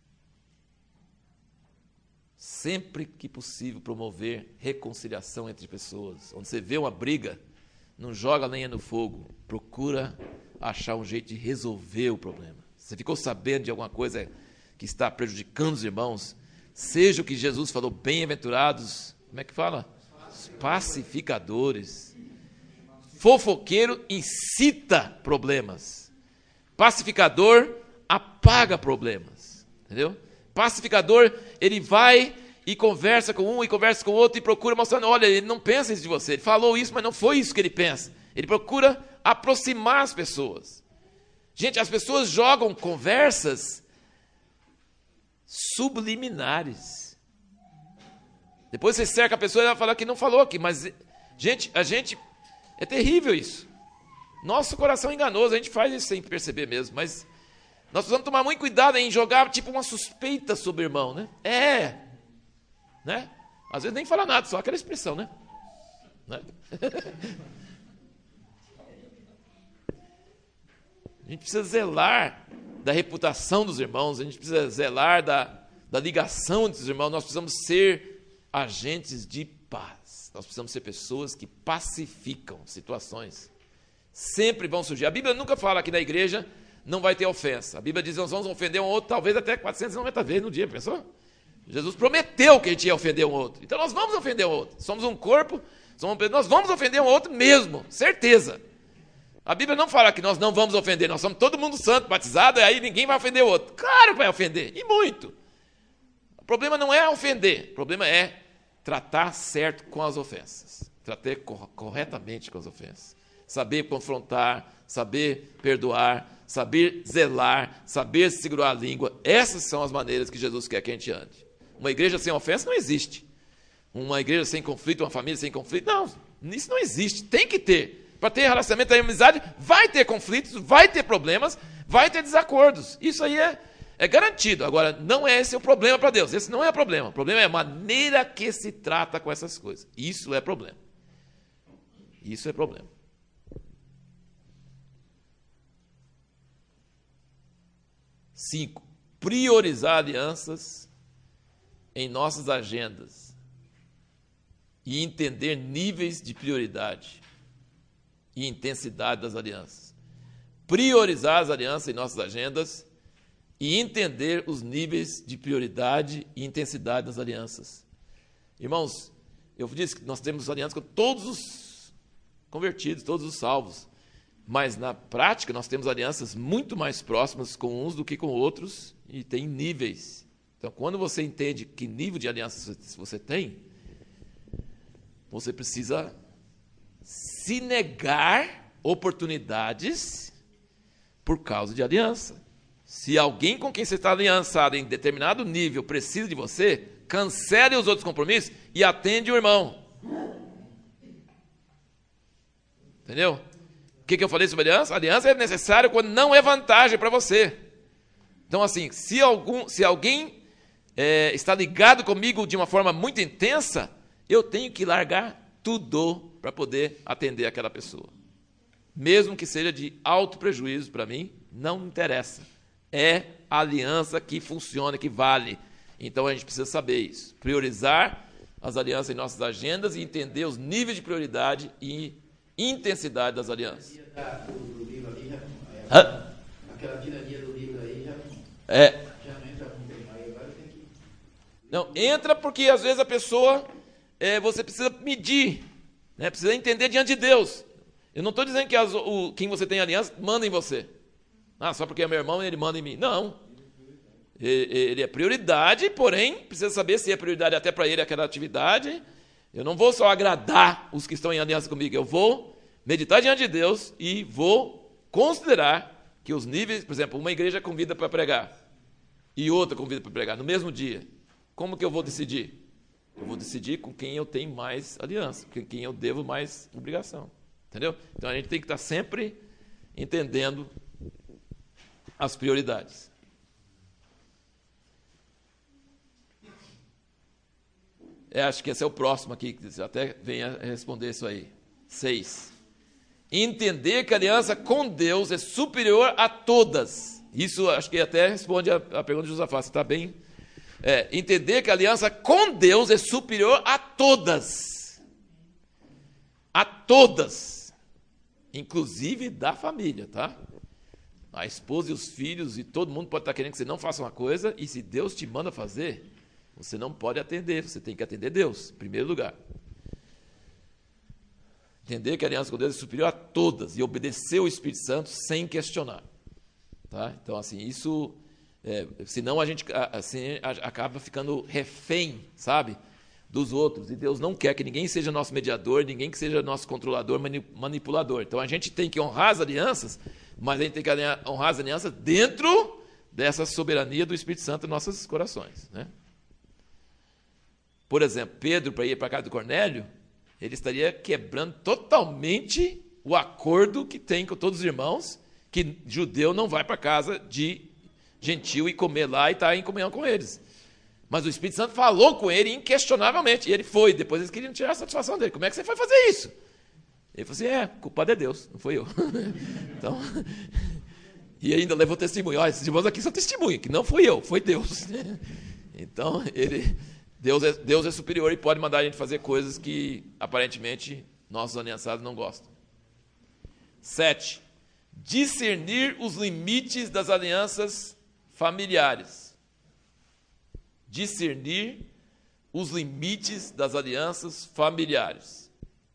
Sempre que possível, promover reconciliação entre pessoas. Onde você vê uma briga, não joga lenha no fogo, procura achar um jeito de resolver o problema. Você ficou sabendo de alguma coisa que está prejudicando os irmãos? Seja o que Jesus falou, bem-aventurados, como é que fala? Os pacificadores. Fofoqueiro incita problemas. Pacificador apaga problemas. Entendeu? Pacificador, ele vai e conversa com um e conversa com o outro e procura mostrando, olha, ele não pensa isso de você. Ele falou isso, mas não foi isso que ele pensa. Ele procura aproximar as pessoas. Gente, as pessoas jogam conversas subliminares. Depois você cerca a pessoa e ela fala que não falou aqui, mas, gente, a gente, é terrível isso. Nosso coração é enganoso, a gente faz isso sem perceber mesmo, mas nós precisamos tomar muito cuidado em jogar tipo uma suspeita sobre o irmão, né? É, né? Às vezes nem fala nada, só aquela expressão, né? né? A gente precisa zelar da reputação dos irmãos, a gente precisa zelar da, da ligação entre os irmãos, nós precisamos ser agentes de paz, nós precisamos ser pessoas que pacificam situações. Sempre vão surgir. A Bíblia nunca fala que na igreja não vai ter ofensa. A Bíblia diz que nós vamos ofender um outro, talvez até quatrocentas e noventa vezes no dia, pensou? Jesus prometeu que a gente ia ofender um outro. Então nós vamos ofender um outro. Somos um corpo, somos, nós vamos ofender um outro mesmo, certeza. A Bíblia não fala que nós não vamos ofender, nós somos todo mundo santo, batizado, e aí ninguém vai ofender o outro. Claro que vai ofender, e muito. O problema não é ofender, o problema é tratar certo com as ofensas. Tratar corretamente com as ofensas. Saber confrontar, saber perdoar, saber zelar, saber segurar a língua. Essas são as maneiras que Jesus quer que a gente ande. Uma igreja sem ofensa não existe. Uma igreja sem conflito, uma família sem conflito, não, isso não existe, tem que ter. Para ter relacionamento e amizade, vai ter conflitos, vai ter problemas, vai ter desacordos. Isso aí é, é garantido. Agora, não é esse o problema para Deus. Esse não é o problema. O problema é a maneira que se trata com essas coisas. Isso é problema. Isso é problema. Cinco, priorizar alianças em nossas agendas e entender níveis de prioridade e intensidade das alianças. Priorizar as alianças em nossas agendas e entender os níveis de prioridade e intensidade das alianças. Irmãos, eu disse que nós temos alianças com todos os convertidos, todos os salvos, mas na prática nós temos alianças muito mais próximas com uns do que com outros e tem níveis. Então, quando você entende que nível de aliança você tem, você precisa se negar oportunidades por causa de aliança. Se alguém com quem você está aliançado em determinado nível precisa de você, cancele os outros compromissos e atende o irmão. Entendeu? O que, que eu falei sobre aliança? Aliança é necessária quando não é vantagem para você. Então, assim, se, algum, se alguém é, está ligado comigo de uma forma muito intensa, eu tenho que largar tudo para poder atender aquela pessoa. Mesmo que seja de alto prejuízo para mim, não me interessa. É a aliança que funciona, que vale. Então a gente precisa saber isso. Priorizar as alianças em nossas agendas e entender os níveis de prioridade e intensidade das alianças. Hã? Aquela tirania do livro aí já, é. já não entra muito bem. Agora tem que... Não, entra porque às vezes a pessoa, é, você precisa medir. Né? Precisa entender diante de Deus. Eu não estou dizendo que as, o, quem você tem aliança manda em você. Ah, só porque é meu irmão, ele manda em mim. Não. Ele, ele é prioridade, porém, precisa saber se é prioridade até para ele aquela atividade. Eu não vou só agradar os que estão em aliança comigo. Eu vou meditar diante de Deus e vou considerar que os níveis... Por exemplo, uma igreja convida para pregar e outra convida para pregar no mesmo dia. Como que eu vou decidir? Eu vou decidir com quem eu tenho mais aliança, com quem eu devo mais obrigação. Entendeu? Então a gente tem que estar sempre entendendo as prioridades. Eu acho que esse é o próximo aqui, que até venha responder isso aí. Seis. Entender que a aliança com Deus é superior a todas. Isso acho que até responde a, a pergunta de Josafá. Você está bem... É, entender que a aliança com Deus é superior a todas. A todas. inclusive da família, tá? A esposa e os filhos e todo mundo pode estar querendo que você não faça uma coisa, e se Deus te manda fazer, você não pode atender, você tem que atender Deus, em primeiro lugar. Entender que a aliança com Deus é superior a todas e obedecer o Espírito Santo sem questionar. Tá? Então, assim, isso... É, senão a gente assim, acaba ficando refém, sabe, dos outros. E Deus não quer que ninguém seja nosso mediador, ninguém que seja nosso controlador, manipulador. Então, a gente tem que honrar as alianças, mas a gente tem que honrar as alianças dentro dessa soberania do Espírito Santo em nossos corações. Né? Por exemplo, Pedro, para ir para a casa do Cornélio, ele estaria quebrando totalmente o acordo que tem com todos os irmãos, que judeu não vai para a casa de gentil e comer lá e estar em comunhão com eles. Mas o Espírito Santo falou com ele inquestionavelmente, e ele foi. Depois eles queriam tirar a satisfação dele. Como é que você foi fazer isso? Ele falou assim, é, culpado é Deus, não foi eu. Então, e ainda levou testemunho. Olha, esses irmãos aqui são testemunhas, que não fui eu, foi Deus. Então, ele... Deus é, Deus é superior e pode mandar a gente fazer coisas que, aparentemente, nossos aliançados não gostam. Sete, discernir os limites das alianças familiares. Discernir os limites das alianças familiares.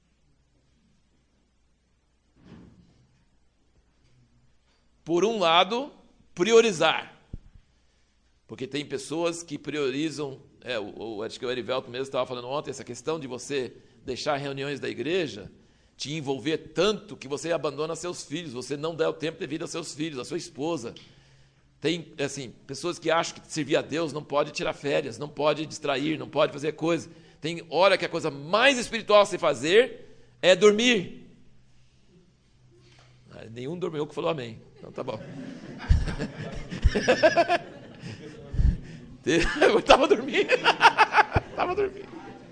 Por um lado, priorizar. Porque tem pessoas que priorizam... É, o, o, acho que o Erivelto mesmo estava falando ontem, essa questão de você deixar reuniões da igreja te envolver tanto que você abandona seus filhos, você não dá o tempo devido aos seus filhos, à sua esposa. Tem, assim, pessoas que acham que servir a Deus não pode tirar férias, não pode distrair, não pode fazer coisa. Tem hora que a coisa mais espiritual a se fazer é dormir. Ah, nenhum dormiu que falou amém. Então tá bom. Eu estava dormindo. Estava dormindo.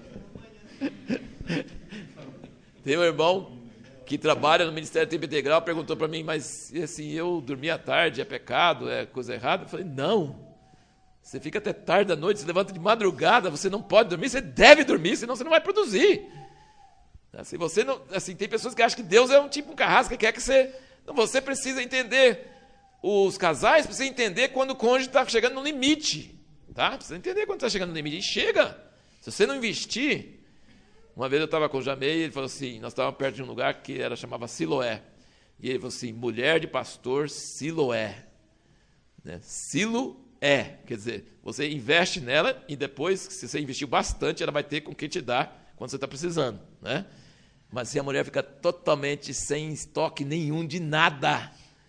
Tem um irmão que trabalha no Ministério do Tempo Integral, perguntou para mim, mas assim, eu dormir à tarde é pecado, é coisa errada? Eu falei, não. Você fica até tarde da noite, você levanta de madrugada, você não pode dormir, você deve dormir, senão você não vai produzir. Assim, você não, assim, tem pessoas que acham que Deus é um tipo um carrasco que quer que você... Não, você precisa entender. Os casais precisam entender quando o cônjuge está chegando no limite. Tá? Precisa entender quando está chegando no limite. E chega. Se você não investir... Uma vez eu estava com o Jamei e ele falou assim, nós estávamos perto de um lugar que era, chamava Siloé. E ele falou assim, mulher de pastor Siloé. Né? Siloé. Quer dizer, você investe nela e depois, se você investiu bastante, ela vai ter com que te dar quando você está precisando. Né? Mas se a mulher fica totalmente sem estoque nenhum de nada...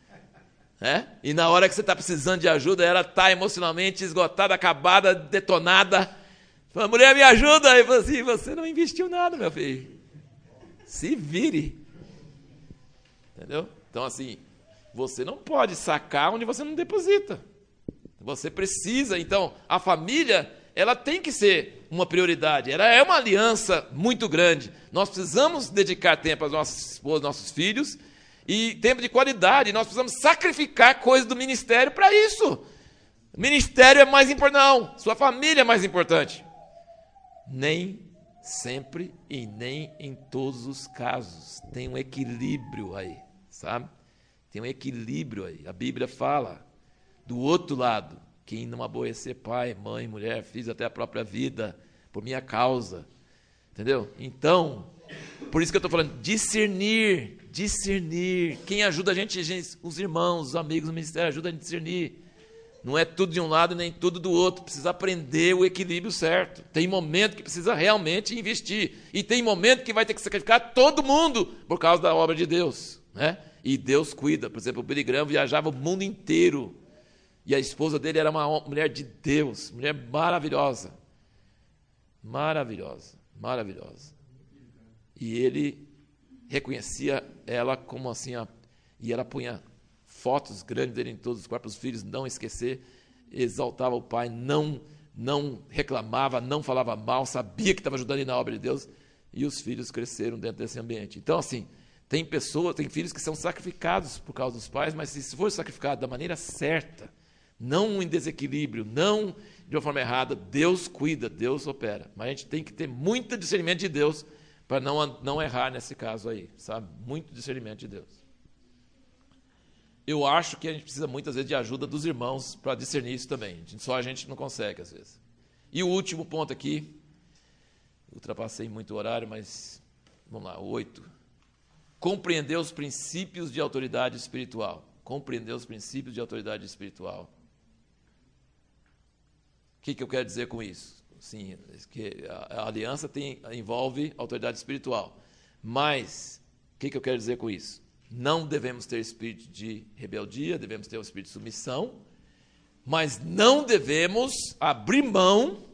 É? E na hora que você está precisando de ajuda, ela está emocionalmente esgotada, acabada, detonada. Fala, mulher, me ajuda. Aí fala assim, você não investiu nada, meu filho. Se vire. Entendeu? Então, assim, você não pode sacar onde você não deposita. Você precisa. Então, a família, ela tem que ser uma prioridade. Ela é uma aliança muito grande. Nós precisamos dedicar tempo às nossas esposas, nossos filhos, e tempo de qualidade. Nós precisamos sacrificar coisas do ministério para isso. O ministério é mais importante. Não, sua família é mais importante. Nem sempre e nem em todos os casos. Tem um equilíbrio aí, sabe? Tem um equilíbrio aí. A Bíblia fala do outro lado. Quem não aborrecer pai, mãe, mulher, filhos, até a própria vida, por minha causa. Entendeu? Então... Por isso que eu estou falando, discernir, discernir. Quem ajuda a gente, gente, os irmãos, os amigos do ministério, ajuda a gente a discernir. Não é tudo de um lado nem tudo do outro. Precisa aprender o equilíbrio certo. Tem momento que precisa realmente investir. E tem momento que vai ter que sacrificar todo mundo por causa da obra de Deus. Né? E Deus cuida. Por exemplo, o Billy Graham viajava o mundo inteiro. E a esposa dele era uma mulher de Deus, mulher maravilhosa. Maravilhosa, maravilhosa. E ele reconhecia ela como assim, a, e ela punha fotos grandes dele em todos os corpos dos filhos, não esquecer, exaltava o pai, não, não reclamava, não falava mal, sabia que estava ajudando ele na obra de Deus, e os filhos cresceram dentro desse ambiente. Então, assim, tem pessoas, tem filhos que são sacrificados por causa dos pais, mas se for sacrificado da maneira certa, não em desequilíbrio, não de uma forma errada, Deus cuida, Deus opera. Mas a gente tem que ter muito discernimento de Deus para não, não errar nesse caso aí, sabe? Muito discernimento de Deus. Eu acho que a gente precisa muitas vezes de ajuda dos irmãos para discernir isso também. Só a gente não consegue às vezes. E o último ponto aqui, ultrapassei muito o horário, mas vamos lá, o oito. Compreender os princípios de autoridade espiritual. Compreender os princípios de autoridade espiritual. O que, que eu quero dizer com isso? Sim, que a, a aliança tem, envolve autoridade espiritual. Mas, o que, que eu quero dizer com isso? Não devemos ter espírito de rebeldia, devemos ter um espírito de submissão, mas não devemos abrir mão,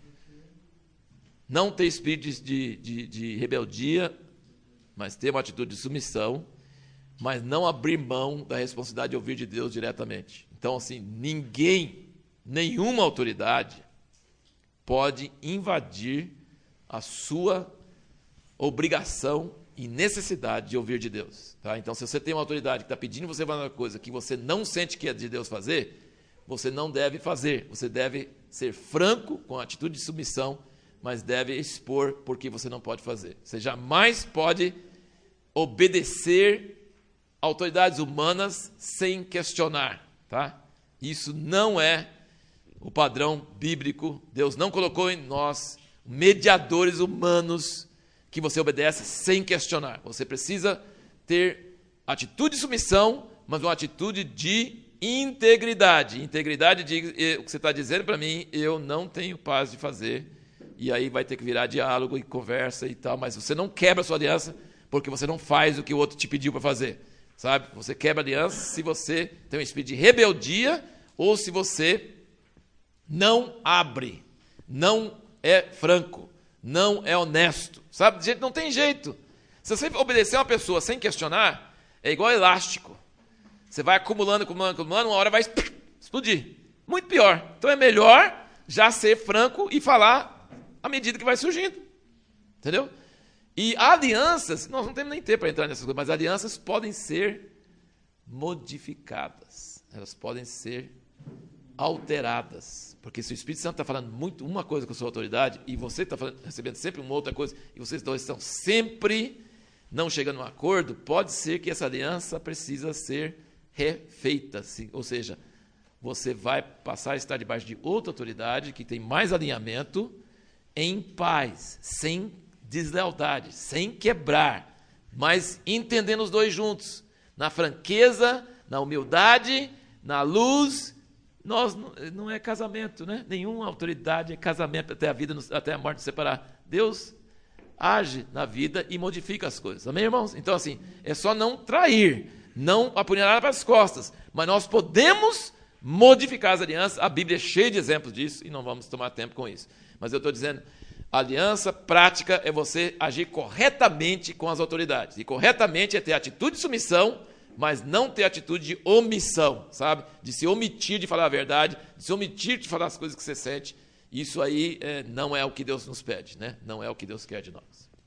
não ter espírito de, de, de rebeldia, mas ter uma atitude de submissão, mas não abrir mão da responsabilidade de ouvir de Deus diretamente. Então, assim, ninguém, nenhuma autoridade pode invadir a sua obrigação e necessidade de ouvir de Deus. Tá? Então, se você tem uma autoridade que está pedindo você fazer uma coisa que você não sente que é de Deus fazer, você não deve fazer. Você deve ser franco, com a atitude de submissão, mas deve expor porque você não pode fazer. Você jamais pode obedecer autoridades humanas sem questionar. Tá? Isso não é o padrão bíblico. Deus não colocou em nós mediadores humanos que você obedece sem questionar. Você precisa ter atitude de submissão, mas uma atitude de integridade. Integridade de o que você está dizendo para mim, eu não tenho paz de fazer. E aí vai ter que virar diálogo e conversa e tal, mas você não quebra a sua aliança porque você não faz o que o outro te pediu para fazer. Sabe? Você quebra a aliança se você tem um espírito de rebeldia ou se você não abre, não é franco, não é honesto. Sabe? Gente, não tem jeito. Se você obedecer a uma pessoa sem questionar, é igual elástico. Você vai acumulando, acumulando, acumulando, uma hora vai explodir. Muito pior. Então é melhor já ser franco e falar à medida que vai surgindo. Entendeu? E alianças, nós não temos nem tempo para entrar nessas coisas, mas alianças podem ser modificadas. Elas podem ser alteradas. Porque se o Espírito Santo está falando muito uma coisa com a sua autoridade e você está recebendo sempre uma outra coisa e vocês dois estão sempre não chegando a um acordo, pode ser que essa aliança precisa ser refeita. Ou seja, você vai passar a estar debaixo de outra autoridade que tem mais alinhamento em paz, sem deslealdade, sem quebrar, mas entendendo os dois juntos, na franqueza, na humildade, na luz. Nós, não é casamento, né? Nenhuma autoridade é casamento até a vida, até a morte nos separar. Deus age na vida e modifica as coisas. Amém, irmãos? Então, assim, é só não trair, não apunhalar para as costas, mas nós podemos modificar as alianças. A Bíblia é cheia de exemplos disso e não vamos tomar tempo com isso. Mas eu estou dizendo, aliança prática é você agir corretamente com as autoridades. E corretamente é ter atitude de submissão, mas não ter atitude de omissão, sabe? De se omitir de falar a verdade, de se omitir de falar as coisas que você sente. Isso aí é, não é o que Deus nos pede, né? Não é o que Deus quer de nós.